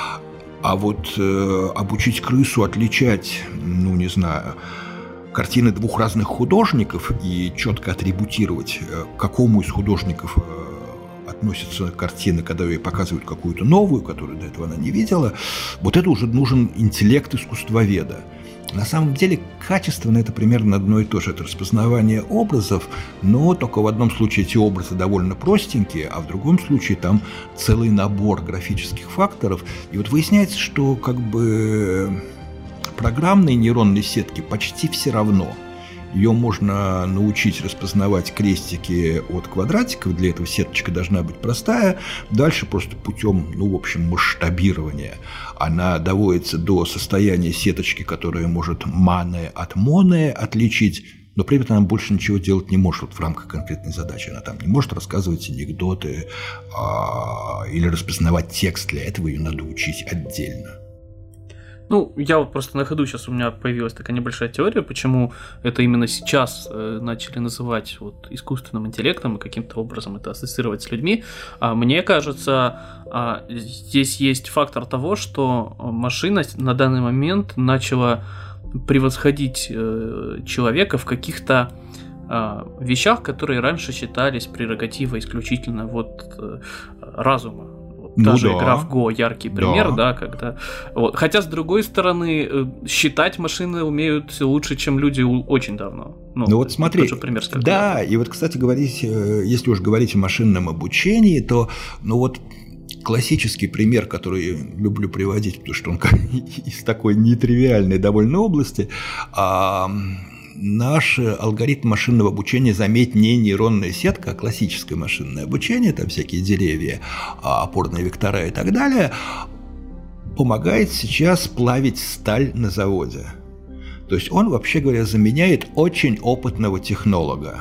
А вот э, обучить крысу отличать, ну, не знаю, картины двух разных художников и четко атрибутировать, к какому из художников э, относятся картины, когда ей показывают какую-то новую, которую до этого она не видела, вот это уже нужен интеллект искусствоведа. На самом деле, качественно это примерно одно и то же. Это распознавание образов, но только в одном случае эти образы довольно простенькие, а в другом случае там целый набор графических факторов. И вот выясняется, что как бы программные нейронные сетки почти все равно. Ее можно научить распознавать крестики от квадратиков, для этого сеточка должна быть простая. Дальше просто путем, ну, в общем, масштабирования она доводится до состояния сеточки, которая может мане от моне отличить, но при этом она больше ничего делать не может вот в рамках конкретной задачи. Она там не может рассказывать анекдоты а, или распознавать текст, для этого ее надо учить отдельно. Ну, я вот просто на ходу сейчас у меня появилась такая небольшая теория, почему это именно сейчас э, начали называть вот искусственным интеллектом и каким-то образом это ассоциировать с людьми. А, мне кажется, а, здесь есть фактор того, что машина на данный момент начала превосходить э, человека в каких-то э, вещах, которые раньше считались прерогативой исключительно вот э, разума. Та ну же да. игра в Го, яркий пример, да, да, когда... Вот. Хотя, с другой стороны, считать машины умеют лучше, чем люди очень давно. Ну, ну вот смотри, тот же пример с да, и вот, кстати, говорить, если уж говорить о машинном обучении, то, ну вот, классический пример, который я люблю приводить, потому что он из такой нетривиальной довольно области, а... Наш алгоритм машинного обучения, заметь, не нейронная сетка, а классическое машинное обучение, там всякие деревья, опорные вектора и так далее, помогает сейчас плавить сталь на заводе. То есть он, вообще говоря, заменяет очень опытного технолога.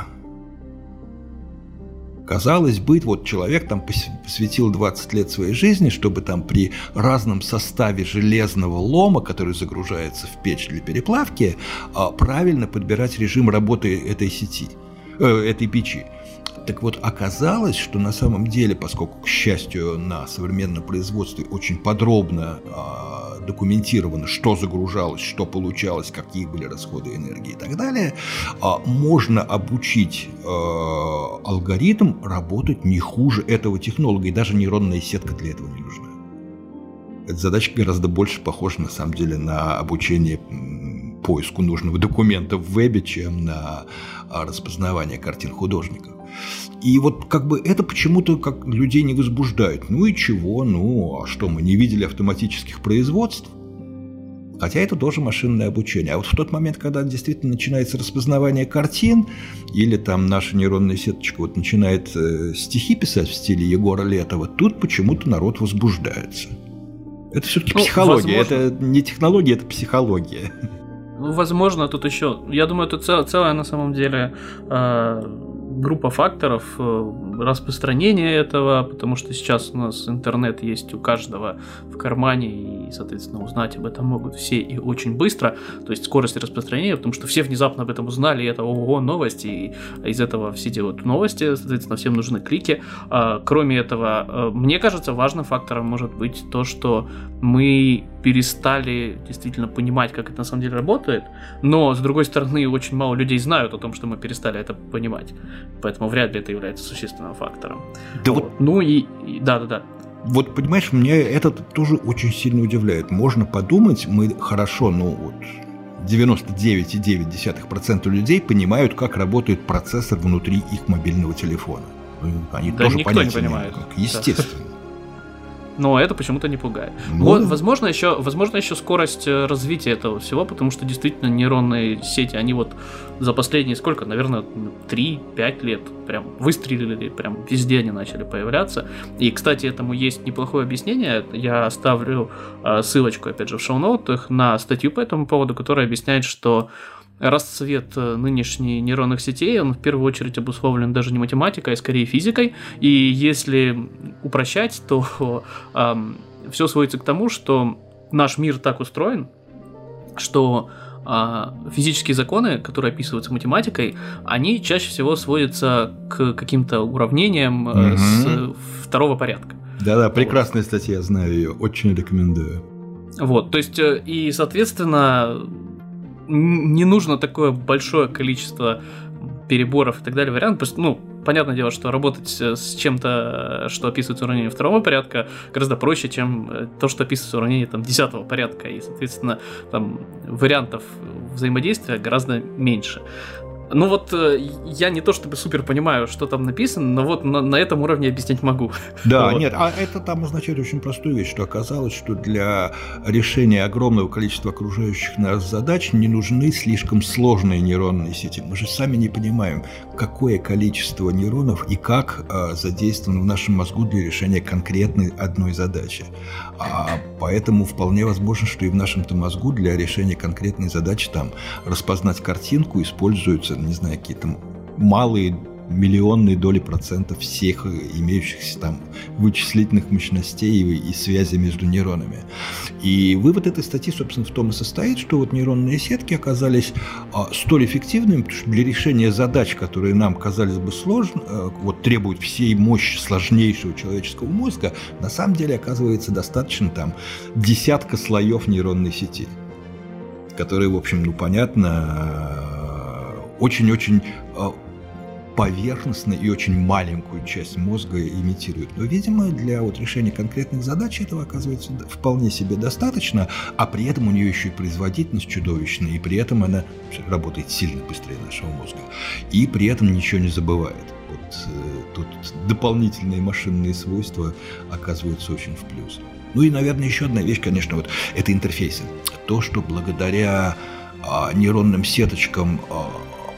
Казалось бы, вот человек там посвятил двадцать лет своей жизни, чтобы там при разном составе железного лома, который загружается в печь для переплавки, правильно подбирать режим работы этой сети, э, этой печи. Так вот, оказалось, что на самом деле, поскольку, к счастью, на современном производстве очень подробно э, документировано, что загружалось, что получалось, какие были расходы энергии и так далее, э, можно обучить э, алгоритм работать не хуже этого технолога, и даже нейронная сетка для этого не нужна. Эта задача гораздо больше похожа, на самом деле, на обучение поиску нужного документа в вебе, чем на распознавание картин художников. И вот как бы это почему-то как людей не возбуждает. Ну и чего? Ну, а что, мы не видели автоматических производств? Хотя это тоже машинное обучение. А вот в тот момент, когда действительно начинается распознавание картин, или там наша нейронная сеточка вот начинает э, стихи писать в стиле Егора Летова, тут почему-то народ возбуждается. Это все-таки ну, психология. Возможно. Это не технология, это психология. Ну, возможно, тут еще, я думаю, это цел, целая на самом деле э, группа факторов э, распространения этого, потому что сейчас у нас интернет есть у каждого в кармане, и, соответственно, узнать об этом могут все и очень быстро, то есть скорость распространения, потому что все внезапно об этом узнали, и это ого, новости, и из этого все делают новости, соответственно, всем нужны клики. Э, кроме этого, э, мне кажется, важным фактором может быть то, что мы перестали действительно понимать, как это на самом деле работает, но, с другой стороны, очень мало людей знают о том, что мы перестали это понимать, поэтому вряд ли это является существенным фактором. Да вот. Вот. Ну и, и да-да-да. Вот, понимаешь, меня это тоже очень сильно удивляет. Можно подумать, мы хорошо, ну вот, девяносто девять целых девять десятых процента людей понимают, как работает процессор внутри их мобильного телефона. Они да тоже никто понятия не понимает. Как, естественно. Но это почему-то не пугает. Ну, вот, да. возможно, еще, возможно, еще скорость развития этого всего, потому что действительно нейронные сети, они вот за последние сколько, наверное, три-пять лет прям выстрелили, прям везде они начали появляться. И, кстати, этому есть неплохое объяснение. Я оставлю э, ссылочку, опять же, в шоу-ноутах на статью по этому поводу, которая объясняет, что расцвет нынешних нейронных сетей, он в первую очередь обусловлен даже не математикой, а скорее физикой. И если упрощать, то эм, все сводится к тому, что наш мир так устроен, что э, физические законы, которые описываются математикой, они чаще всего сводятся к каким-то уравнениям э, угу. с второго порядка. Да-да, прекрасная вот. Статья, знаю ее, очень рекомендую. Вот, то есть, э, и, соответственно, не нужно такое большое количество переборов и так далее вариантов. Просто, ну, понятное дело, что работать с чем-то, что описывается уравнение второго порядка, гораздо проще, чем то, что описывается уравнение там, десятого порядка. И, соответственно, там вариантов взаимодействия гораздо меньше. Ну вот, я не то чтобы супер понимаю, что там написано, но вот на, на этом уровне объяснять могу. Да, вот. Нет, а это там означает очень простую вещь, что оказалось, что для решения огромного количества окружающих нас задач не нужны слишком сложные нейронные сети. Мы же сами не понимаем, какое количество нейронов и как а, задействовано в нашем мозгу для решения конкретной одной задачи. А, поэтому вполне возможно, что и в нашем-то мозгу для решения конкретной задачи там распознать картинку используются, не знаю, какие-то малые миллионные доли процентов всех имеющихся там вычислительных мощностей и, и связи между нейронами. И вывод этой статьи, собственно, в том и состоит, что вот нейронные сетки оказались а, столь эффективными, потому что для решения задач, которые нам казались бы сложными, а, вот требуют всей мощи сложнейшего человеческого мозга, на самом деле оказывается достаточно там десятка слоев нейронной сети, которые, в общем, ну, понятно, очень-очень поверхностно и очень маленькую часть мозга имитирует. Но, видимо, для вот решения конкретных задач этого оказывается вполне себе достаточно, а при этом у нее еще и производительность чудовищная, и при этом она работает сильно быстрее нашего мозга, и при этом ничего не забывает. Вот э, тут дополнительные машинные свойства оказываются очень в плюс. Ну и, наверное, еще одна вещь, конечно, вот это интерфейсы. То, что благодаря а, нейронным сеточкам а,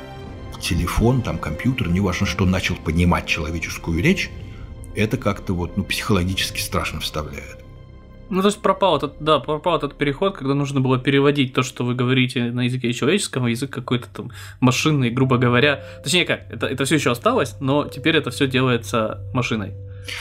телефон, там, компьютер, неважно что, начал понимать человеческую речь, это как-то вот, ну, психологически страшно вставляет. Ну, то есть пропал этот, да, пропал этот переход, когда нужно было переводить то, что вы говорите на языке человеческом, в язык какой-то там машинный, грубо говоря. Точнее как, это, это все еще осталось, но теперь это все делается машиной.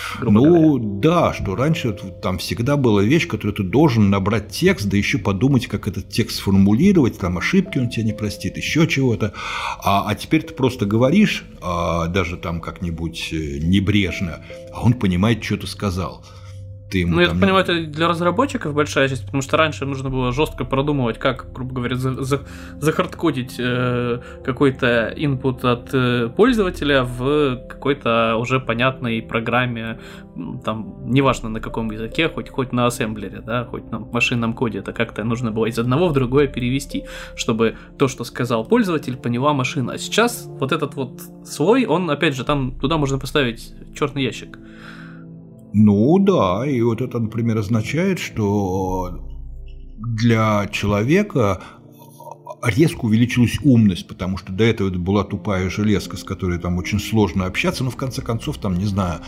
Ну говоря. Да, что раньше там всегда была вещь, которую ты должен набрать текст, да еще подумать, как этот текст сформулировать, там ошибки он тебе не простит, еще чего-то. А, а теперь ты просто говоришь, а, даже там как-нибудь небрежно, а он понимает, что ты сказал. Ты ему ну, я там... понимаю, это для разработчиков большая часть, потому что раньше нужно было жестко продумывать, как, грубо говоря, за, за, захардкодить э, какой-то инпут от э, пользователя в какой-то уже понятной программе, там, неважно на каком языке, хоть, хоть на ассемблере, да, хоть на машинном коде, это как-то нужно было из одного в другое перевести, чтобы то, что сказал пользователь, поняла машина. А сейчас вот этот вот слой, он, опять же, там туда можно поставить черный ящик. Ну да, и вот это, например, означает, что для человека резко увеличилась умность, потому что до этого это была тупая железка, с которой там очень сложно общаться, но в конце концов там, не знаю,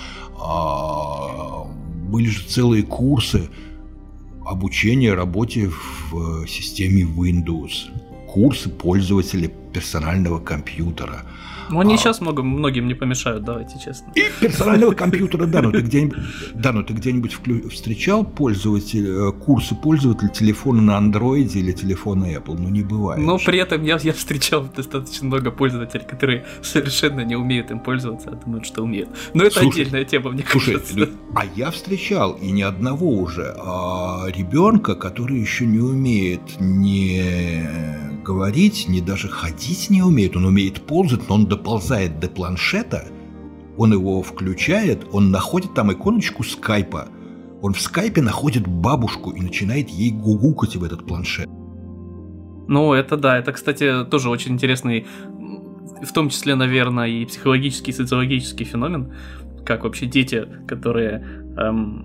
были же целые курсы обучения работе в системе Windows, курсы пользователя персонального компьютера. Ну, они а... сейчас много, многим не помешают, давайте честно. И персонального компьютера, да, ну ты где-нибудь, да, ну, ты где-нибудь вклю... встречал пользователь, курсы пользователя телефона на Android или телефона Apple? Ну, не бывает. Но при этом я, я встречал достаточно много пользователей, которые совершенно не умеют им пользоваться, а думают, что умеют. Но это слушай, отдельная тема, мне слушай, кажется. А я встречал, и не одного уже, а ребенка, который еще не умеет не говорить, не даже ходить не умеет, он умеет ползать, но он доползает до планшета, он его включает, он находит там иконочку скайпа, он в скайпе находит бабушку и начинает ей гугукать в этот планшет. Ну, это да, это, кстати, тоже очень интересный, в том числе, наверное, и психологический, и социологический феномен, как вообще дети, которые... Эм,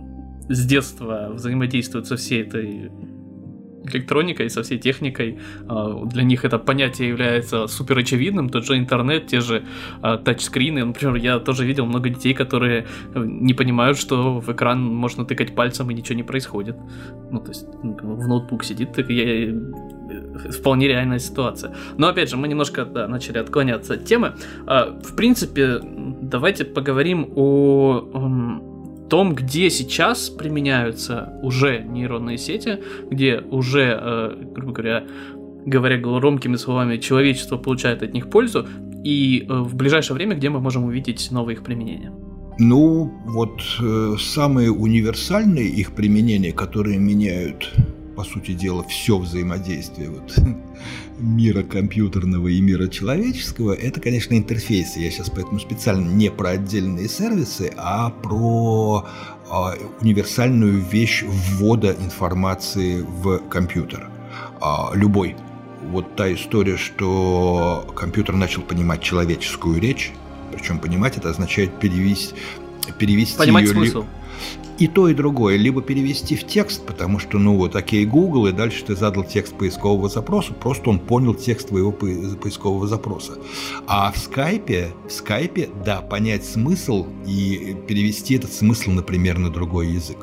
с детства взаимодействуют со всей этой электроникой, со всей техникой. Для них это понятие является супер очевидным. Тот же интернет, те же тачскрины. Например, я тоже видел много детей, которые не понимают, что в экран можно тыкать пальцем и ничего не происходит. Ну, то есть в ноутбук сидит, так я... вполне реальная ситуация. Но опять же, мы немножко да, начали отклоняться от темы. В принципе, давайте поговорим о том, где сейчас применяются уже нейронные сети, где уже, грубо говоря, говоря громкими словами, человечество получает от них пользу, и в ближайшее время, где мы можем увидеть новые их применения. Ну, вот э, самые универсальные их применения, которые меняют, по сути дела, все взаимодействие вот, мира компьютерного и мира человеческого, это, конечно, интерфейсы. Я сейчас поэтому специально не про отдельные сервисы, а про э, универсальную вещь ввода информации в компьютер. Э, любой. Вот та история, что компьютер начал понимать человеческую речь, причем понимать это означает перевести, перевести понимать ее... смысл. И то, и другое. Либо перевести в текст, потому что, ну вот, окей, Google, и дальше ты задал текст поискового запроса, просто он понял текст твоего поискового запроса. А в скайпе, в скайпе, да, понять смысл и перевести этот смысл, например, на другой язык.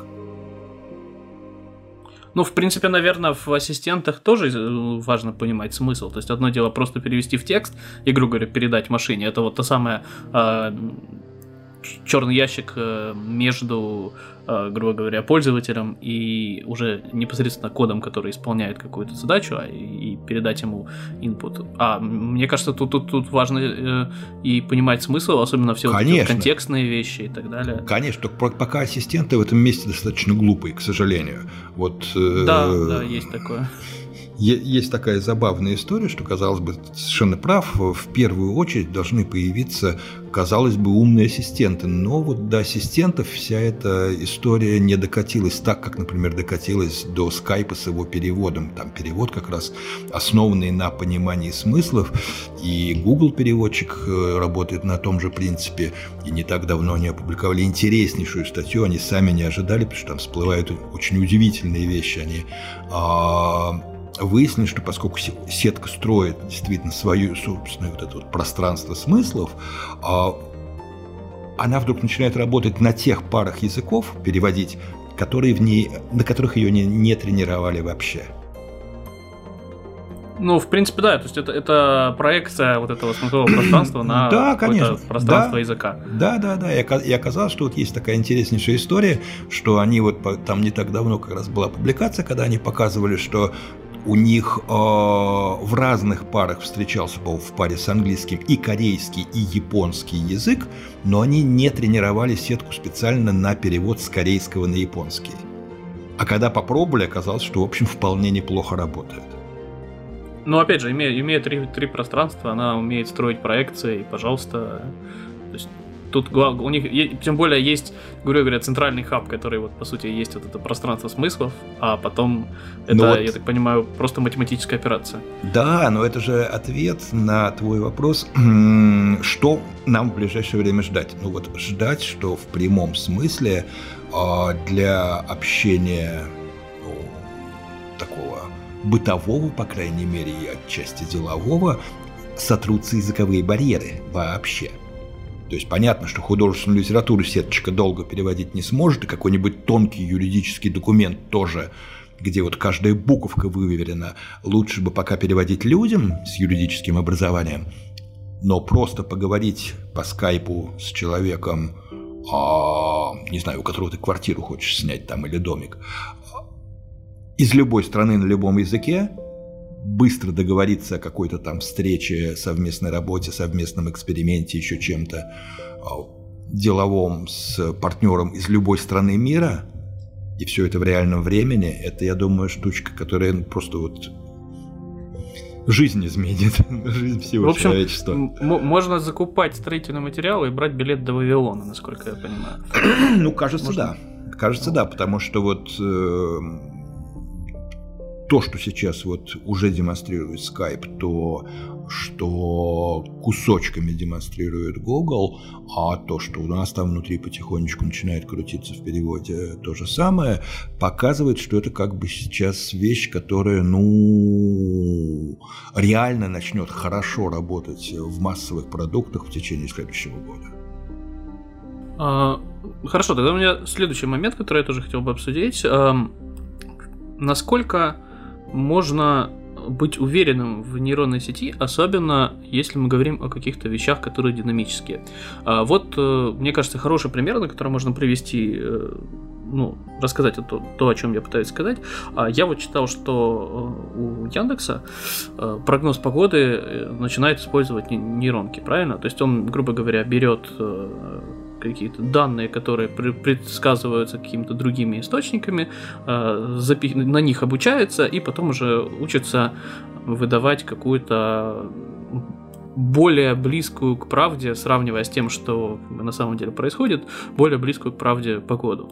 Ну, в принципе, наверное, в ассистентах тоже важно понимать смысл. То есть одно дело просто перевести в текст и, грубо говоря, передать машине. Это вот та самая э, черный ящик э, между, э, грубо говоря, пользователем и уже непосредственно кодом, который исполняет какую-то задачу, а, и, и передать ему input. А мне кажется, тут, тут, тут важно э, и понимать смысл, особенно все вот контекстные вещи и так далее. Конечно, только пока ассистенты в этом месте достаточно глупые, к сожалению. Вот, э, да, да, есть такое. Есть такая забавная история, что, казалось бы, ты совершенно прав, в первую очередь должны появиться, казалось бы, умные ассистенты, но вот до ассистентов вся эта история не докатилась так, как, например, докатилась до скайпа с его переводом. Там перевод как раз основанный на понимании смыслов, и Google переводчик работает на том же принципе, и не так давно они опубликовали интереснейшую статью, они сами не ожидали, потому что там всплывают очень удивительные вещи, они... Выяснилось, что поскольку сетка строит действительно свое собственное вот это вот пространство смыслов, она вдруг начинает работать на тех парах языков, переводить, которые в ней, на которых ее не, не тренировали вообще. Ну, в принципе, да, то есть это, это проекция вот этого смыслового пространства на да, какое-то пространство да, языка. Да, да, да. И оказалось, что вот есть такая интереснейшая история, что они вот там не так давно как раз была публикация, когда они показывали, что у них э, в разных парах встречался, в паре с английским, и корейский, и японский язык, но они не тренировали сетку специально на перевод с корейского на японский. А когда попробовали, оказалось, что, в общем, вполне неплохо работает. Ну, опять же, имея, имея три, три пространства, она умеет строить проекции, и, пожалуйста, то есть тут у них, тем более, есть, говорю говоря, центральный хаб, который, вот, по сути, есть вот это пространство смыслов, а потом это, вот, я так понимаю, просто математическая операция. Да, но это же ответ на твой вопрос, что нам в ближайшее время ждать. Ну вот ждать, что в прямом смысле для общения, ну, такого бытового, по крайней мере, и отчасти делового, сотрутся языковые барьеры вообще. То есть понятно, что художественную литературу сеточка долго переводить не сможет, и какой-нибудь тонкий юридический документ тоже, где вот каждая буковка выверена, лучше бы пока переводить людям с юридическим образованием, но просто поговорить по скайпу с человеком, а, не знаю, у которого ты квартиру хочешь снять там или домик, из любой страны на любом языке, быстро договориться о какой-то там встрече, совместной работе, совместном эксперименте, еще чем-то деловом с партнером из любой страны мира, и все это в реальном времени, это, я думаю, штучка, которая просто вот жизнь изменит, жизнь всего в общем, человечества. М- можно закупать строительный материал и брать билет до Вавилона, насколько я понимаю. Ну, кажется, можно? да. Кажется, да, потому что вот э, то, что сейчас вот уже демонстрирует Skype, то, что кусочками демонстрирует Google, а то, что у нас там внутри потихонечку начинает крутиться в переводе, то же самое, показывает, что это как бы сейчас вещь, которая, ну, реально начнет хорошо работать в массовых продуктах в течение следующего года. А, хорошо, тогда у меня следующий момент, который я тоже хотел бы обсудить. А, насколько можно быть уверенным в нейронной сети, особенно если мы говорим о каких-то вещах, которые динамические. А, вот, мне кажется, хороший пример, на который можно привести, ну, рассказать то, то, о чем я пытаюсь сказать. А, я вот читал, что у Яндекса прогноз погоды начинает использовать нейронки, правильно? То есть он, грубо говоря, берет какие-то данные, которые предсказываются какими-то другими источниками, на них обучается и потом уже учится выдавать какую-то более близкую к правде, сравнивая с тем, что на самом деле происходит, более близкую к правде погоду.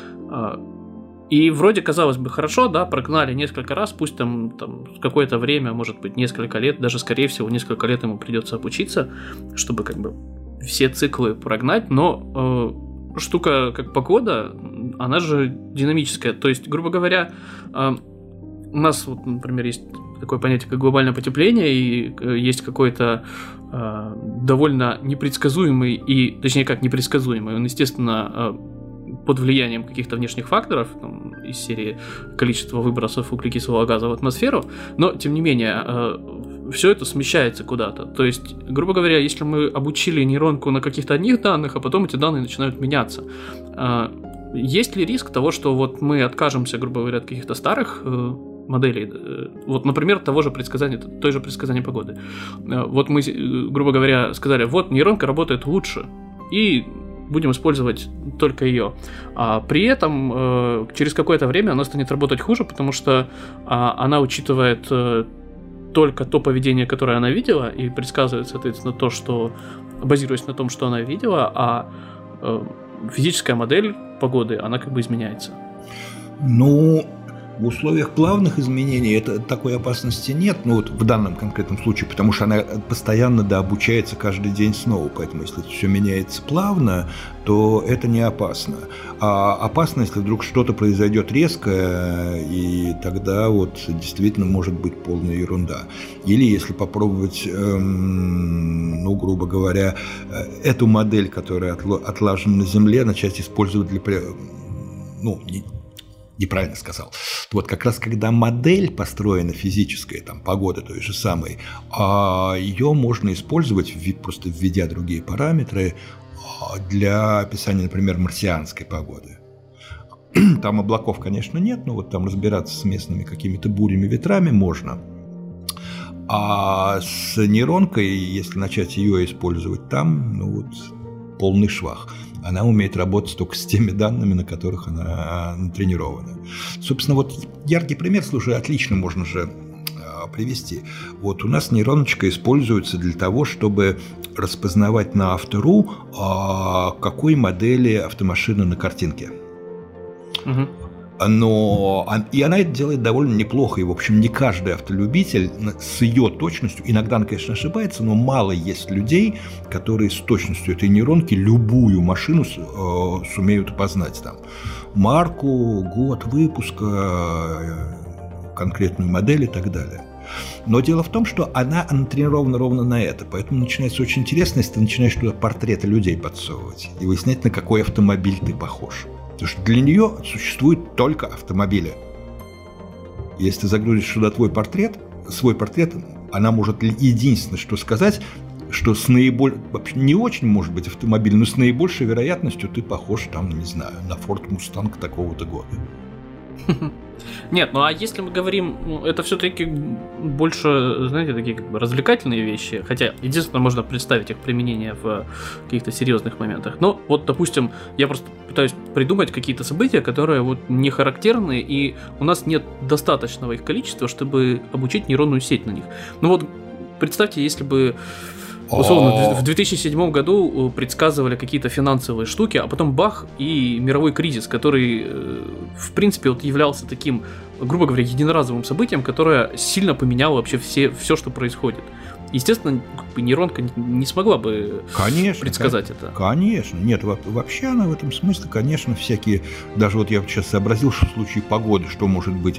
И вроде, казалось бы, хорошо, да, прогнали несколько раз, пусть там, там какое-то время, может быть, несколько лет, даже, скорее всего, несколько лет ему придется обучиться, чтобы как бы все циклы прогнать, но э, штука как погода, она же динамическая. То есть, грубо говоря, э, у нас, вот, например, есть такое понятие, как глобальное потепление, и э, есть какой-то э, довольно непредсказуемый, и, точнее, как непредсказуемый, он, естественно, э, под влиянием каких-то внешних факторов, там, из серии количества выбросов углекислого газа в атмосферу, но, тем не менее, э, все это смещается куда-то. То есть, грубо говоря, если мы обучили нейронку на каких-то одних данных, а потом эти данные начинают меняться, э, есть ли риск того, что вот мы откажемся, грубо говоря, от каких-то старых э, моделей, э, вот, например, того же предсказания, той же предсказания погоды. Э, вот мы, э, грубо говоря, сказали, вот, нейронка работает лучше, и будем использовать только ее. А при этом э, через какое-то время она станет работать хуже, потому что э, она учитывает э, только то поведение, которое она видела, и предсказывает, соответственно, то, что базируясь на том, что она видела, а э, физическая модель погоды, она как бы изменяется. Ну, в условиях плавных изменений это, такой опасности нет, ну вот в данном конкретном случае, потому что она постоянно дообучается каждый день снова, поэтому если все меняется плавно, то это не опасно. А опасно, если вдруг что-то произойдет резко, и тогда вот действительно может быть полная ерунда. Или если попробовать, эм, ну, грубо говоря, эту модель, которая отлажена на Земле, начать использовать для... Ну, не, неправильно сказал. Вот как раз когда модель построена физическая, там, погода той же самой, ее можно использовать, просто введя другие параметры, для описания, например, марсианской погоды. Там облаков, конечно, нет, но вот там разбираться с местными какими-то бурями, ветрами можно. А с нейронкой, если начать ее использовать там, ну вот полный швах. Она умеет работать только с теми данными, на которых она натренирована. Собственно, вот яркий пример, слушай, отлично можно же э, привести. Вот у нас нейроночка используется для того, чтобы распознавать на автору, э, какой модели автомашины на картинке. Угу. Но и она это делает довольно неплохо, и, в общем, не каждый автолюбитель с ее точностью, иногда она, конечно, ошибается, но мало есть людей, которые с точностью этой нейронки любую машину э, сумеют опознать, там, марку, год выпуска, э, конкретную модель и так далее. Но дело в том, что она натренирована ровно на это, поэтому начинается очень интересно, если ты начинаешь туда портреты людей подсовывать и выяснять, на какой автомобиль ты похож. Потому что для нее существуют только автомобили. Если ты загрузишь сюда твой портрет, свой портрет, она может единственное, что сказать, что с наиболь... вообще не очень может быть автомобиль, но с наибольшей вероятностью ты похож, там, не знаю, на Ford Mustang такого-то года. Нет, ну а если мы говорим, ну, это все-таки больше, знаете, такие как бы развлекательные вещи, хотя единственное, можно представить их применение в каких-то серьезных моментах. Но вот, допустим, я просто пытаюсь придумать какие-то события, которые вот не характерны, и у нас нет достаточного их количества, чтобы обучить нейронную сеть на них. Ну вот, представьте, если бы... Условно, в две тысячи седьмом году предсказывали какие-то финансовые штуки, а потом бах, и мировой кризис, который, в принципе, вот являлся таким, грубо говоря, единоразовым событием, которое сильно поменяло вообще все, все, что происходит. естественно, как бы нейронка не смогла бы конечно, предсказать конечно, это. Конечно. Нет, вообще она в этом смысле, конечно, всякие... Даже вот я сейчас сообразил, что в случае погоды, что может быть...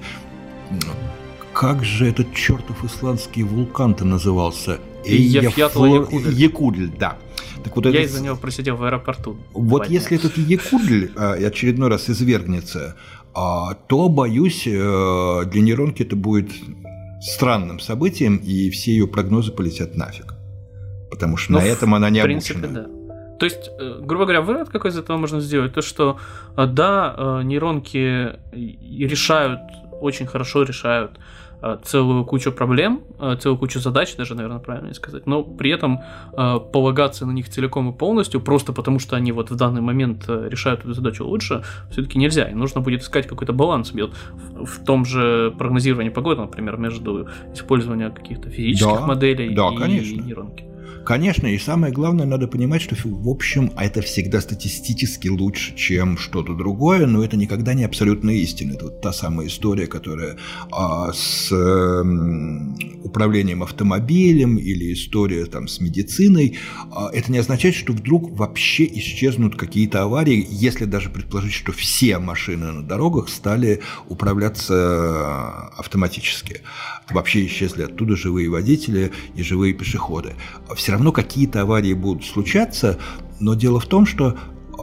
Как же этот чертов исландский вулкан-то назывался? Eyjafjallajökull. Якудль, да. Так вот я этот... из-за него просидел в аэропорту. Вот если этот Якудль очередной раз извергнется, то, боюсь, для нейронки это будет странным событием, и все ее прогнозы полетят нафиг. Потому что ну, на этом она не в принципе, обучена. Да. То есть, грубо говоря, вывод какой из этого можно сделать? То, что да, нейронки решают, очень хорошо решают целую кучу проблем, целую кучу задач, даже, наверное, правильно сказать, но при этом э, полагаться на них целиком и полностью, просто потому что они вот в данный момент решают эту задачу лучше, все-таки нельзя, и нужно будет искать какой-то баланс в, в том же прогнозировании погоды, например, между использованием каких-то физических да, моделей да, и конечно. нейронки. Конечно, и самое главное, надо понимать, что, в общем, это всегда статистически лучше, чем что-то другое, но это никогда не абсолютная истина. Это вот та самая история, которая а, с а, управлением автомобилем или история там, с медициной. А, это не означает, что вдруг вообще исчезнут какие-то аварии, если даже предположить, что все машины на дорогах стали управляться автоматически. Вообще исчезли оттуда живые водители и живые пешеходы. Все равно какие-то аварии будут случаться, но дело в том, что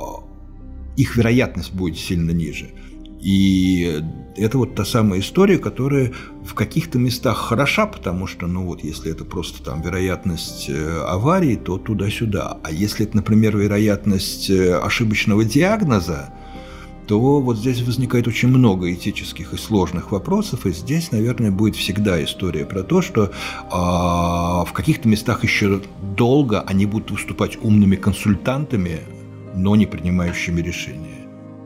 их вероятность будет сильно ниже. И это вот та самая история, которая в каких-то местах хороша, потому что, ну вот, если это просто там вероятность аварии, то туда-сюда. А если это, например, вероятность ошибочного диагноза, то вот здесь возникает очень много этических и сложных вопросов, и здесь, наверное, будет всегда история про то, что а, в каких-то местах еще долго они будут выступать умными консультантами, но не принимающими решения.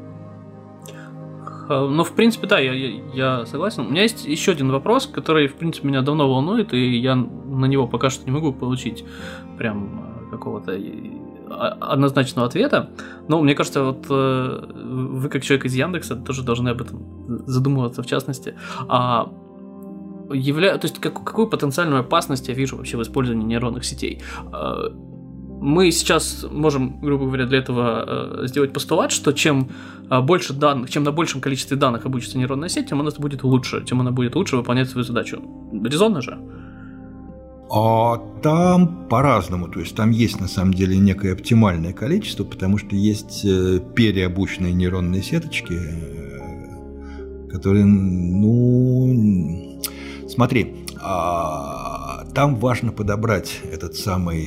Ну, в принципе, да, я, я согласен. У меня есть еще один вопрос, который, в принципе, меня давно волнует, и я на него пока что не могу получить прям какого-то однозначного ответа, но мне кажется, вот э, вы как человек из Яндекса тоже должны об этом задумываться в частности. А, явля... То есть как, какую потенциальную опасность я вижу вообще в использовании нейронных сетей? А, мы сейчас можем, грубо говоря, для этого э, сделать постулат, что чем э, больше данных, чем на большем количестве данных обучится нейронная сеть, тем она будет лучше, тем она будет лучше выполнять свою задачу. Резонно же? А там по-разному, то есть там есть на самом деле некое оптимальное количество, потому что есть переобученные нейронные сеточки, которые, ну, смотри, там важно подобрать этот самый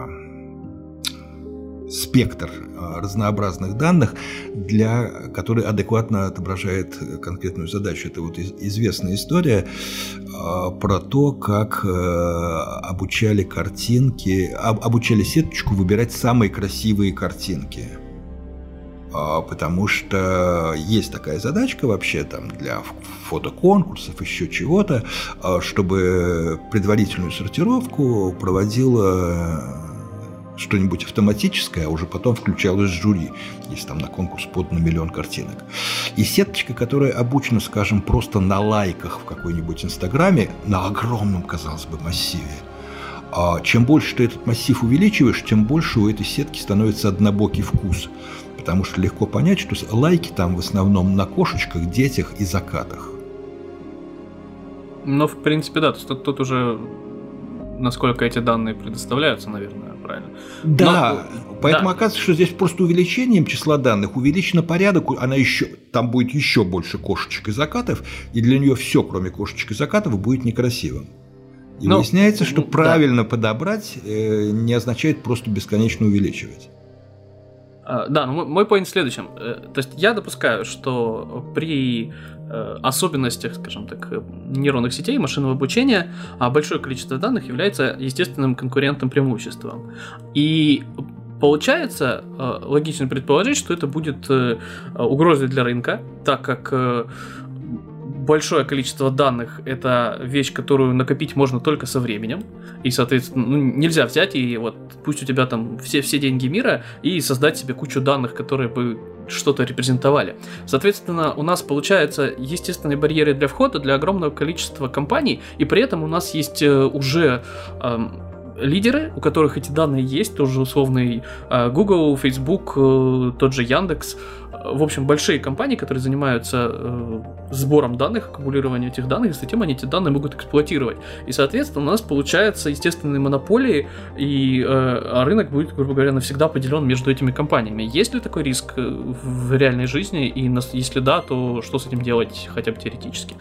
спектр разнообразных данных, для, который адекватно отображает конкретную задачу. Это вот известная история про то, как обучали картинки, обучали сеточку выбирать самые красивые картинки. Потому что есть такая задачка вообще там для фотоконкурсов, еще чего-то, чтобы предварительную сортировку проводила что-нибудь автоматическое, а уже потом включалось жюри, если там на конкурс подано миллион картинок. И сеточка, которая обучена, скажем, просто на лайках в какой-нибудь Инстаграме, на огромном, казалось бы, массиве, а чем больше ты этот массив увеличиваешь, тем больше у этой сетки становится однобокий вкус. Потому что легко понять, что лайки там в основном на кошечках, детях и закатах. Ну, в принципе, да, то есть тут, тут уже насколько эти данные предоставляются, наверное, правильно. Да, Но, поэтому да. оказывается, что здесь просто увеличением числа данных увеличено порядок, она еще, там будет еще больше кошечек и закатов, и для нее все, кроме кошечек и закатов, будет некрасивым. И Но, выясняется, что да. правильно подобрать э, не означает просто бесконечно увеличивать. Да, но мой поинт в следующем. То есть я допускаю, что при особенностях, скажем так, нейронных сетей, машинного обучения, большое количество данных является естественным конкурентным преимуществом. И получается логично предположить, что это будет угрозой для рынка, так как большое количество данных – это вещь, которую накопить можно только со временем, и, соответственно, ну, нельзя взять и вот пусть у тебя там все, все деньги мира и создать себе кучу данных, которые бы что-то репрезентовали. Соответственно, у нас получаются естественные барьеры для входа для огромного количества компаний, и при этом у нас есть уже эм, лидеры, у которых эти данные есть, тоже условный Google, Facebook, тот же Яндекс. В общем, большие компании, которые занимаются э, сбором данных, аккумулированием этих данных, и затем они эти данные могут эксплуатировать. И, соответственно, у нас получается естественные монополии, и э, рынок будет, грубо говоря, навсегда поделен между этими компаниями. Есть ли такой риск в реальной жизни? И если да, то что с этим делать хотя бы теоретически?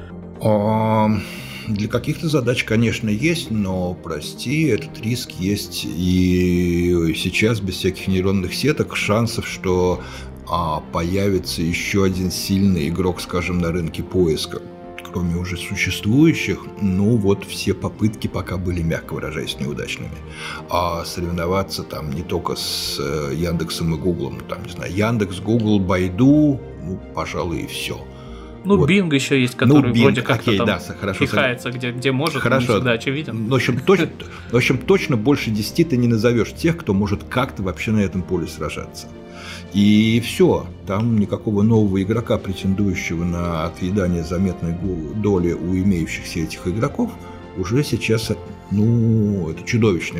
Для каких-то задач, конечно, есть, но, прости, этот риск есть и сейчас без всяких нейронных сеток, шансов, что а, появится еще один сильный игрок, скажем, на рынке поиска, кроме уже существующих, ну вот все попытки пока были, мягко выражаясь, неудачными. А соревноваться там не только с э, Яндексом и Гуглом, ну, там, не знаю, Яндекс, Гугл, Байду, ну, пожалуй, и все. Ну, вот. Bing еще есть, который ну, Bing, вроде как-то окей, там да, хорошо, пихается, где, где может, хорошо. Не всегда очевиден. В общем, точно, в общем, точно больше десяти ты не назовешь тех, кто может как-то вообще на этом поле сражаться. И все, там никакого нового игрока, претендующего на отъедание заметной доли у имеющихся этих игроков, уже сейчас, ну, это чудовищный,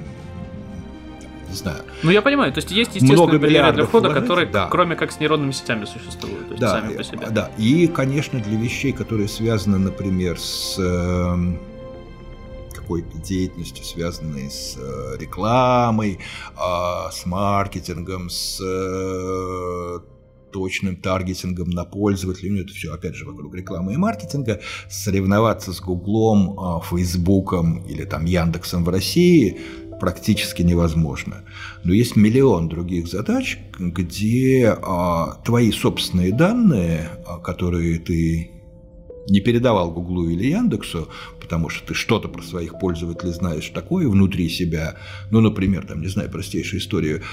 не знаю. Ну, я понимаю, то есть есть естественные барьеры для входа, вложить, которые, да. кроме как с нейронными сетями, существуют, то есть да, сами по себе. Да, и, конечно, для вещей, которые связаны, например, с э, какой-то деятельностью, связанной с э, рекламой, э, с маркетингом, с э, точным таргетингом на пользователей, ну, это все, опять же, вокруг рекламы и маркетинга, соревноваться с Гуглом, э, Фейсбуком или там Яндексом в России практически невозможно. Но есть миллион других задач, где а, твои собственные данные, а, которые ты не передавал Гуглу или Яндексу, потому что ты что-то про своих пользователей знаешь такое внутри себя, ну, например, там, не знаю, простейшую историю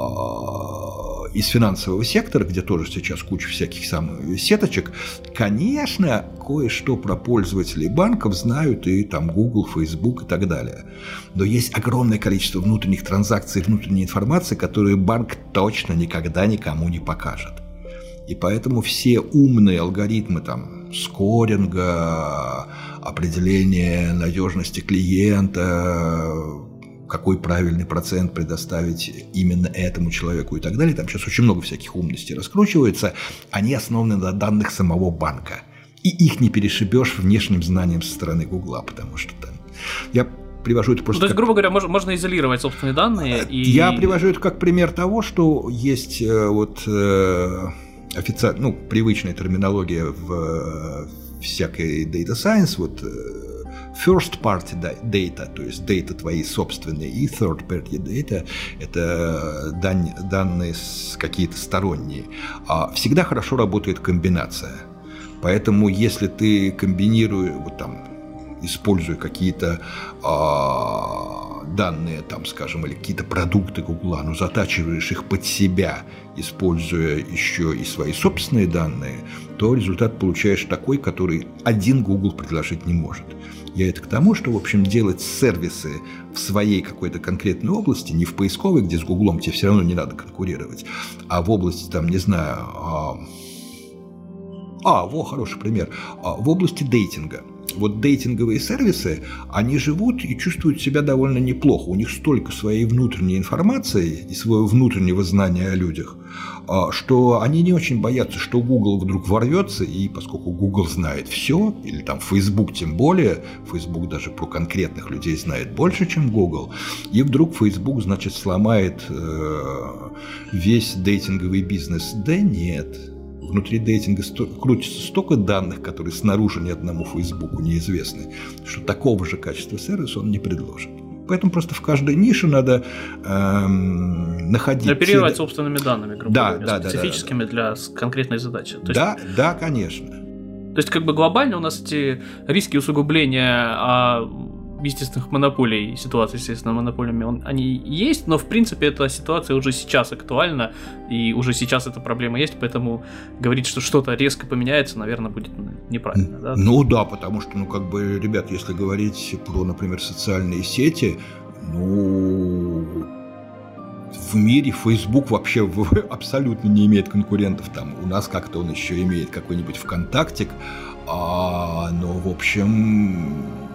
а, из финансового сектора, где тоже сейчас куча всяких самых сеточек, конечно, кое-что про пользователей банков знают и там Google, Facebook и так далее. Но есть огромное количество внутренних транзакций, внутренней информации, которую банк точно никогда никому не покажет. И поэтому все умные алгоритмы там, скоринга, определения надежности клиента, какой правильный процент предоставить именно этому человеку и так далее, там сейчас очень много всяких умностей раскручивается, они основаны на данных самого банка. И их не перешибешь внешним знанием со стороны Гугла, потому что там... Я привожу это просто... Ну, то есть, как... грубо говоря, можно, можно изолировать собственные данные и... Я привожу это как пример того, что есть вот... Офици... ну, привычная терминология в всякой data science, вот first party data, то есть data твои собственные, и third party data, это дан... данные какие-то сторонние. А всегда хорошо работает комбинация. Поэтому если ты комбинируешь, вот там, используя какие-то а, данные, там, скажем, или какие-то продукты Гугла, но затачиваешь их под себя, используя еще и свои собственные данные, то результат получаешь такой, который один Google предложить не может. Я это к тому, что, в общем, делать сервисы в своей какой-то конкретной области, не в поисковой, где с Гуглом тебе все равно не надо конкурировать, а в области, там, не знаю... А, а во, хороший пример. А, в области дейтинга. Вот дейтинговые сервисы, они живут и чувствуют себя довольно неплохо. У них столько своей внутренней информации и своего внутреннего знания о людях, что они не очень боятся, что Google вдруг ворвется, и поскольку Google знает все, или там Facebook тем более, Facebook даже про конкретных людей знает больше, чем Google, и вдруг Facebook, значит, сломает весь дейтинговый бизнес. Да нет. Внутри дейтинга сто, крутится столько данных, которые снаружи ни одному Фейсбуку неизвестны, что такого же качества сервиса он не предложит. Поэтому просто в каждой нише надо эм, находить... Оперировать собственными данными, грубо да, говоря, да, специфическими да, да. для конкретной задачи. То да, есть, да, конечно. То есть, как бы глобально у нас эти риски усугубления а, естественных монополий, ситуации с естественными монополиями, он, они есть, но в принципе эта ситуация уже сейчас актуальна, и уже сейчас эта проблема есть, поэтому говорить, что что-то резко поменяется, наверное, будет неправильно. Да? Ну да, потому что, ну как бы, ребят, если говорить про, например, социальные сети, ну... В мире Facebook вообще абсолютно не имеет конкурентов. Там у нас как-то он еще имеет какой-нибудь ВКонтактик, а, но в общем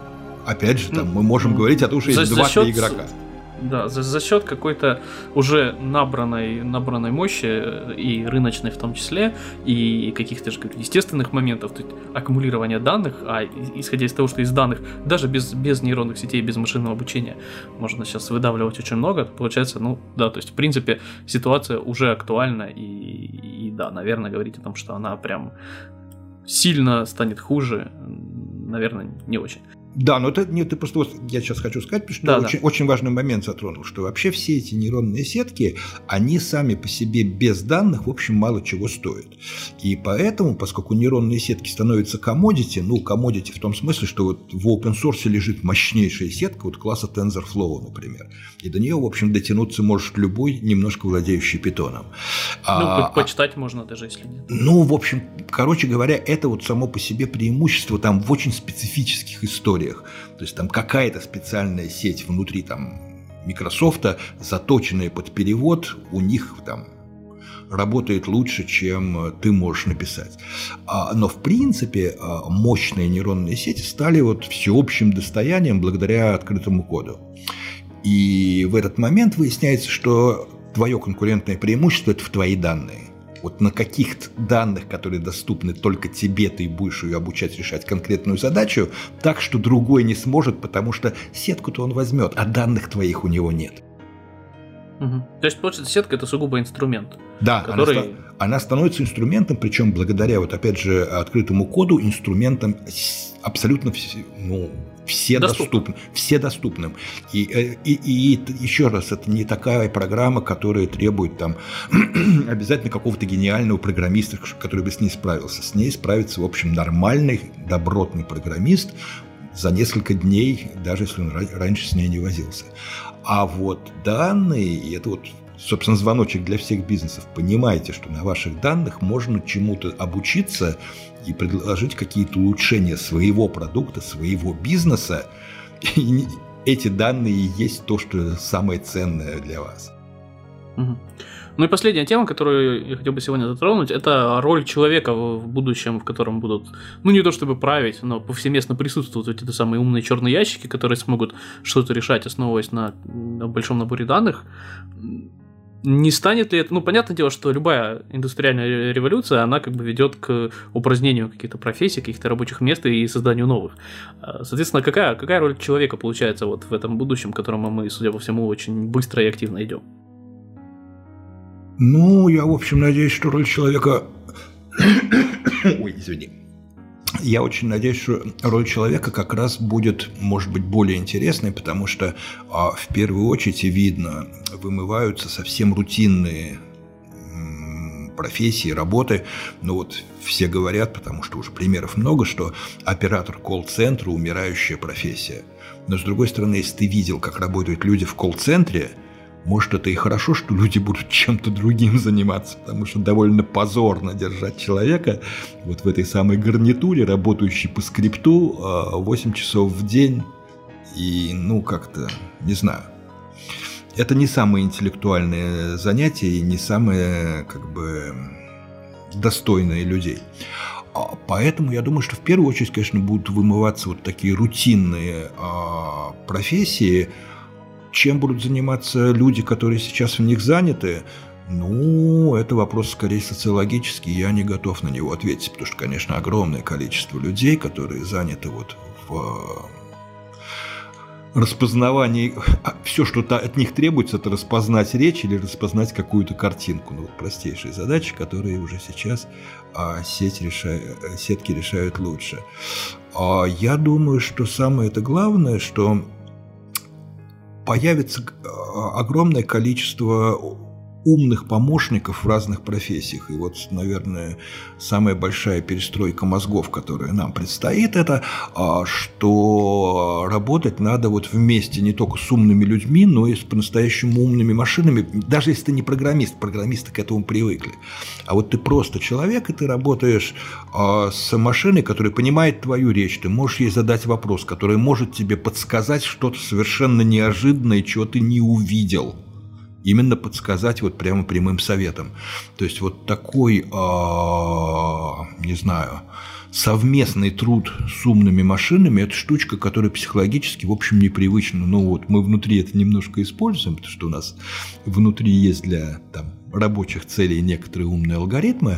опять же, там, мы можем ну, говорить о том, что есть два-три игрока. Да, за, за счет какой-то уже набранной, набранной мощи, и рыночной в том числе, и каких-то же естественных моментов, то есть аккумулирования данных, а исходя из того, что из данных, даже без, без нейронных сетей, без машинного обучения, можно сейчас выдавливать очень много, получается, ну да, то есть в принципе ситуация уже актуальна, и, и да, наверное, говорить о том, что она прям сильно станет хуже, наверное, не очень. Да, но это нет, ты просто вот я сейчас хочу сказать, потому что да, очень, да. очень важный момент затронул, что вообще все эти нейронные сетки, они сами по себе без данных, в общем, мало чего стоят. И поэтому, поскольку нейронные сетки становятся commodity, ну, commodity в том смысле, что вот в open source лежит мощнейшая сетка, вот класса TensorFlow, например, и до нее, в общем, дотянуться может любой, немножко владеющий питоном. Ну, а, почитать а, можно даже, если нет. Ну, в общем, короче говоря, это вот само по себе преимущество там в очень специфических историях. То есть там какая-то специальная сеть внутри там Microsoft, заточенная под перевод, у них там работает лучше, чем ты можешь написать. Но в принципе мощные нейронные сети стали вот всеобщим достоянием благодаря открытому коду. И в этот момент выясняется, что твое конкурентное преимущество – это в твои данные. Вот на каких-то данных, которые доступны только тебе, ты будешь ее обучать решать конкретную задачу, так что другой не сможет, потому что сетку-то он возьмет, а данных твоих у него нет. Угу. То есть, получается, сетка – это сугубо инструмент. Да, который... она, она становится инструментом, причем благодаря, вот опять же, открытому коду, инструментом абсолютно ну, все доступны, все доступным. И, и, и, и еще раз, это не такая программа, которая требует там обязательно какого-то гениального программиста, который бы с ней справился. С ней справится, в общем, нормальный, добротный программист за несколько дней, даже если он раньше с ней не возился. А вот данные, и это вот, собственно, звоночек для всех бизнесов, понимаете, что на ваших данных можно чему-то обучиться и предложить какие-то улучшения своего продукта, своего бизнеса. И эти данные и есть то, что самое ценное для вас. Угу. Ну и последняя тема, которую я хотел бы сегодня затронуть, это роль человека в будущем, в котором будут, ну не то чтобы править, но повсеместно присутствуют эти самые умные черные ящики, которые смогут что-то решать, основываясь на, на большом наборе данных. Не станет ли это... Ну, понятное дело, что любая индустриальная революция, она как бы ведет к упразднению каких-то профессий, каких-то рабочих мест и созданию новых. Соответственно, какая, какая роль человека получается вот в этом будущем, к которому мы, судя по всему, очень быстро и активно идем? Ну, я, в общем, надеюсь, что роль человека... Ой, извини. Я очень надеюсь, что роль человека как раз будет, может быть, более интересной, потому что а, в первую очередь видно, вымываются совсем рутинные м, профессии, работы. Ну вот все говорят, потому что уже примеров много, что оператор колл-центра – умирающая профессия. Но, с другой стороны, если ты видел, как работают люди в колл-центре, может, это и хорошо, что люди будут чем-то другим заниматься, потому что довольно позорно держать человека вот в этой самой гарнитуре, работающей по скрипту восемь часов в день. И, ну, как-то, не знаю. Это не самое интеллектуальное занятие и не самое, как бы, достойное людей. Поэтому я думаю, что в первую очередь, конечно, будут вымываться вот такие рутинные профессии. Чем будут заниматься люди, которые сейчас в них заняты? Ну, это вопрос скорее социологический, я не готов на него ответить, потому что, конечно, огромное количество людей, которые заняты вот в распознавании, все, что от них требуется, это распознать речь или распознать какую-то картинку. Ну, вот простейшие задачи, которые уже сейчас а, сеть решает, сетки решают лучше. А я думаю, что самое это главное, что появится огромное количество умных помощников в разных профессиях. И вот, наверное, самая большая перестройка мозгов, которая нам предстоит, это что работать надо вот вместе не только с умными людьми, но и с по-настоящему умными машинами. Даже если ты не программист, программисты к этому привыкли. А вот ты просто человек, и ты работаешь с машиной, которая понимает твою речь. Ты можешь ей задать вопрос, который может тебе подсказать что-то совершенно неожиданное, чего ты не увидел. Именно подсказать вот прямо прямым советом. То есть вот такой, э, не знаю, совместный труд с умными машинами – это штучка, которая психологически, в общем, непривычна. Ну вот, мы внутри это немножко используем, потому что у нас внутри есть для там, рабочих целей некоторые умные алгоритмы,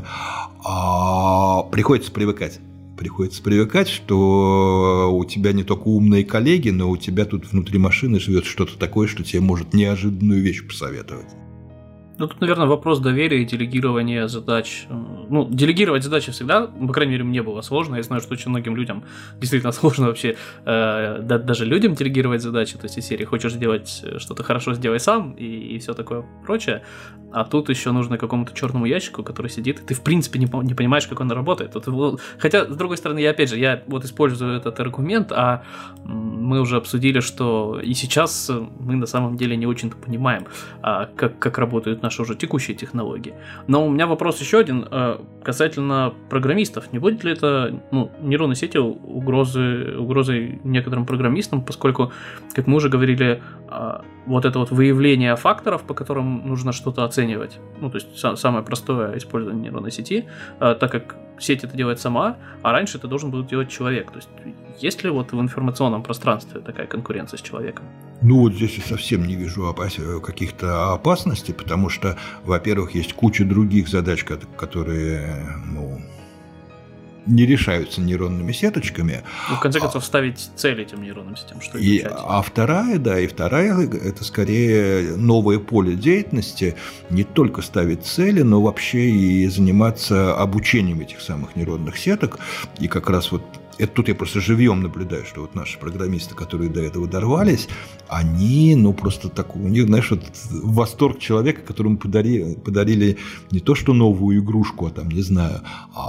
а приходится привыкать. Приходится привыкать, что у тебя не только умные коллеги, но у тебя тут внутри машины живет что-то такое, что тебе может неожиданную вещь посоветовать. Ну, тут, наверное, вопрос доверия и делегирования задач. Ну, делегировать задачи всегда, по крайней мере, мне было сложно. Я знаю, что очень многим людям действительно сложно вообще, э, да, даже людям делегировать задачи. То есть, из серии хочешь сделать что-то хорошо, сделай сам, и, и все такое прочее. А тут еще нужно какому-то черному ящику, который сидит, и ты, в принципе, не, не понимаешь, как он работает. Тут, хотя, с другой стороны, я, опять же, я вот использую этот аргумент, а мы уже обсудили, что и сейчас мы на самом деле не очень-то понимаем, как, как работают наши уже текущие технологии. Но у меня вопрос еще один касательно программистов. Не будет ли это, ну, нейронные сети угрозы, угрозой некоторым программистам, поскольку, как мы уже говорили, вот это вот выявление факторов, по которым нужно что-то оценивать, ну, то есть самое простое использование нейронной сети, так как сеть это делает сама, а раньше это должен был делать человек. То есть есть ли вот в информационном пространстве такая конкуренция с человеком? Ну, вот здесь я совсем не вижу опас- каких-то опасностей, потому что, во-первых, есть куча других задач, которые, ну, не решаются нейронными сеточками. Ну, в конце концов, ставить цель этим нейронным сетям, что и, изучать. А вторая, да, и вторая, это скорее новое поле деятельности, не только ставить цели, но вообще и заниматься обучением этих самых нейронных сеток. И как раз вот это тут я просто живьем наблюдаю, что вот наши программисты, которые до этого дорвались, они, ну, просто так, у них, знаешь, вот восторг человека, которому подарили, подарили не то что новую игрушку, а там, не знаю,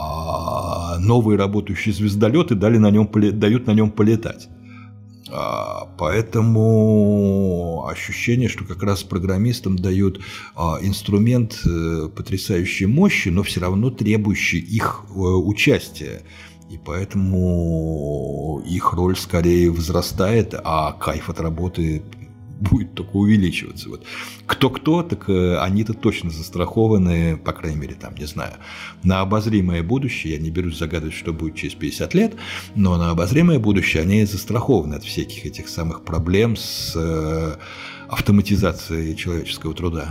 а новый работающий звездолет и дали на нем, дают на нем полетать. Поэтому ощущение, что как раз программистам дают инструмент потрясающей мощи, но все равно требующий их участия. И поэтому их роль скорее возрастает, а кайф от работы будет только увеличиваться. Вот. Кто-кто, так они-то точно застрахованы, по крайней мере, там, не знаю, на обозримое будущее. Я не берусь загадывать, что будет через пятьдесят лет, но на обозримое будущее они застрахованы от всяких этих самых проблем с автоматизацией человеческого труда.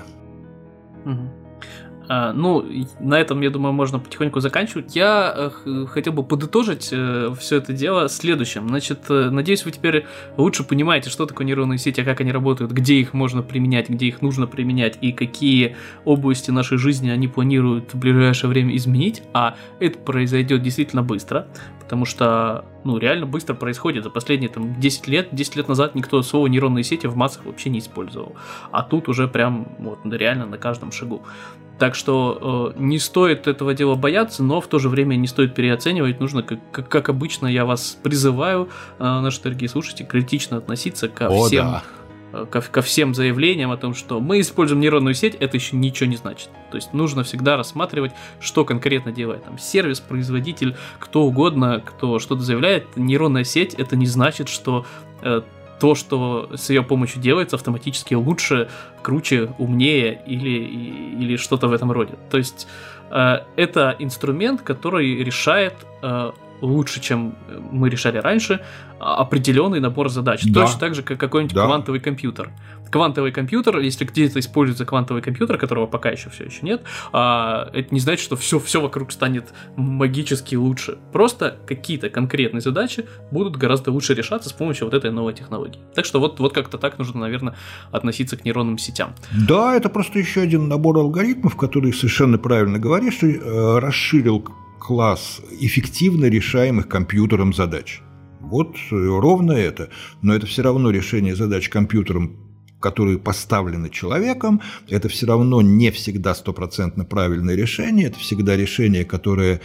Угу. Uh, ну, на этом, я думаю, можно потихоньку заканчивать. Я uh, хотел бы подытожить uh, все это дело следующим. Значит, uh, надеюсь, вы теперь лучше понимаете, что такое нейронные сети, как они работают, где их можно применять, где их нужно применять и какие области нашей жизни они планируют в ближайшее время изменить. А это произойдет действительно быстро, потому что, ну, реально быстро происходит. За последние там, десять лет, десять лет назад никто слово нейронные сети в массах вообще не использовал. А тут уже прям вот, реально на каждом шагу. Так что э, не стоит этого дела бояться, но в то же время не стоит переоценивать. Нужно, как, как, как обычно, я вас призываю, э, наши дорогие слушатели, критично относиться ко О, всем, да. э, ко, ко всем заявлениям о том, что мы используем нейронную сеть, это еще ничего не значит. То есть нужно всегда рассматривать, что конкретно делает там сервис, производитель, кто угодно, кто что-то заявляет. Нейронная сеть, это не значит, что... Э, то, что с ее помощью делается, автоматически лучше, круче, умнее или, или что-то в этом роде. То есть э, это инструмент, который решает э, лучше, чем мы решали раньше, определенный набор задач. Да. Точно так же, как какой-нибудь да. квантовый компьютер. Квантовый компьютер, если где-то используется квантовый компьютер, которого пока еще все еще нет, а, это не значит, что все, все вокруг станет магически лучше. Просто какие-то конкретные задачи будут гораздо лучше решаться с помощью вот этой новой технологии. Так что вот, вот как-то так нужно, наверное, относиться к нейронным сетям. Да, это просто еще один набор алгоритмов, который, совершенно правильно говоришь, что э, расширил класс эффективно решаемых компьютером задач. Вот ровно это. Но это все равно решение задач компьютером, которые поставлены человеком, это все равно не всегда стопроцентно правильное решение, это всегда решение, которое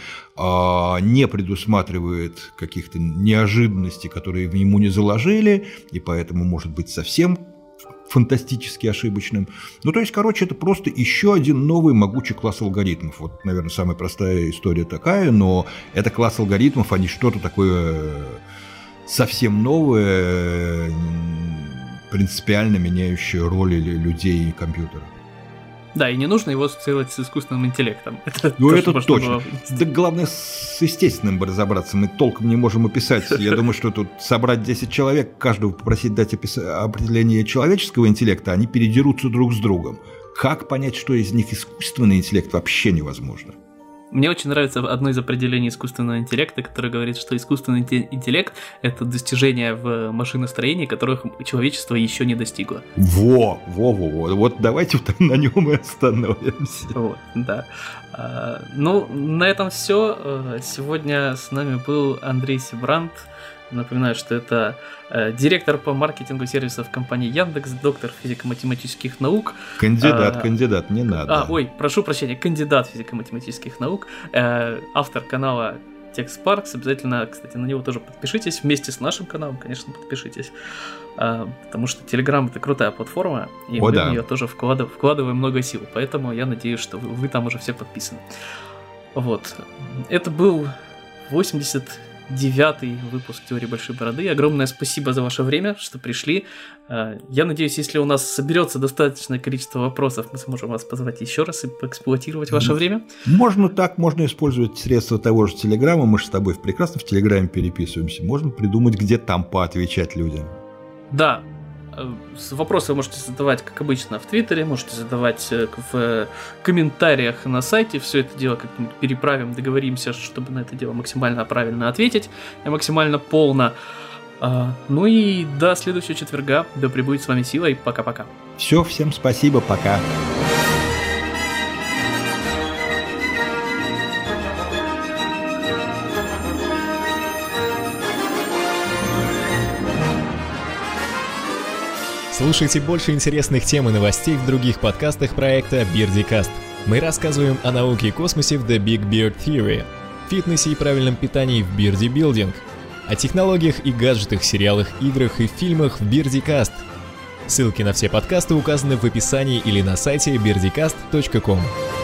а, не предусматривает каких-то неожиданностей, которые в нему не заложили, и поэтому может быть совсем фантастически ошибочным. Ну, то есть, короче, это просто еще один новый могучий класс алгоритмов. Вот, наверное, самая простая история такая, но это класс алгоритмов, а не что-то такое совсем новое, принципиально меняющее роли людей и компьютера. Да, и не нужно его ассоциировать с искусственным интеллектом. Это ну, это точно. Было... Да главное, с естественным бы разобраться. Мы толком не можем описать. Я думаю, что тут собрать десять человек, каждого попросить дать опис... определение человеческого интеллекта, они передерутся друг с другом. Как понять, что из них искусственный интеллект, вообще невозможно. Мне очень нравится одно из определений искусственного интеллекта, которое говорит, что искусственный интеллект – это достижение в машиностроении, которых человечество еще не достигло. Во, во, во, во. Вот давайте на нем и остановимся. Вот, да. А, ну, на этом все. Сегодня с нами был Андрей Сибрант. Напоминаю, что это э, директор по маркетингу сервисов компании Яндекс, доктор физико-математических наук. Кандидат, а, кандидат, не надо. А, ой, прошу прощения, кандидат физико-математических наук, э, автор канала TechSparks. Обязательно, кстати, на него тоже подпишитесь. Вместе с нашим каналом, конечно, подпишитесь. Э, потому что Telegram — это крутая платформа, и О, мы да. в нее тоже вкладываем, вкладываем много сил. Поэтому я надеюсь, что вы, вы там уже все подписаны. Вот. Это был восемьдесят девятый выпуск «Теории большой бороды». Огромное спасибо за ваше время, что пришли. Я надеюсь, если у нас соберется достаточное количество вопросов, мы сможем вас позвать еще раз и поэксплуатировать ваше время. Можно так, можно использовать средства того же Телеграма. Мы же с тобой прекрасно в Телеграме переписываемся. Можно придумать, где там поотвечать людям. Да. Вопросы вы можете задавать, как обычно, в Твиттере, можете задавать в комментариях на сайте. Все это дело как-нибудь переправим, договоримся, чтобы на это дело максимально правильно ответить и максимально полно. Ну и до следующего четверга. Да пребудет с вами сила и пока-пока. Все, всем спасибо, пока. Слушайте больше интересных тем и новостей в других подкастах проекта BeardieCast. Мы рассказываем о науке и космосе в The Big Beard Theory, фитнесе и правильном питании в Beardie Building, о технологиях и гаджетах, сериалах, играх и фильмах в BeardieCast. Ссылки на все подкасты указаны в описании или на сайте beardiecast точка ком.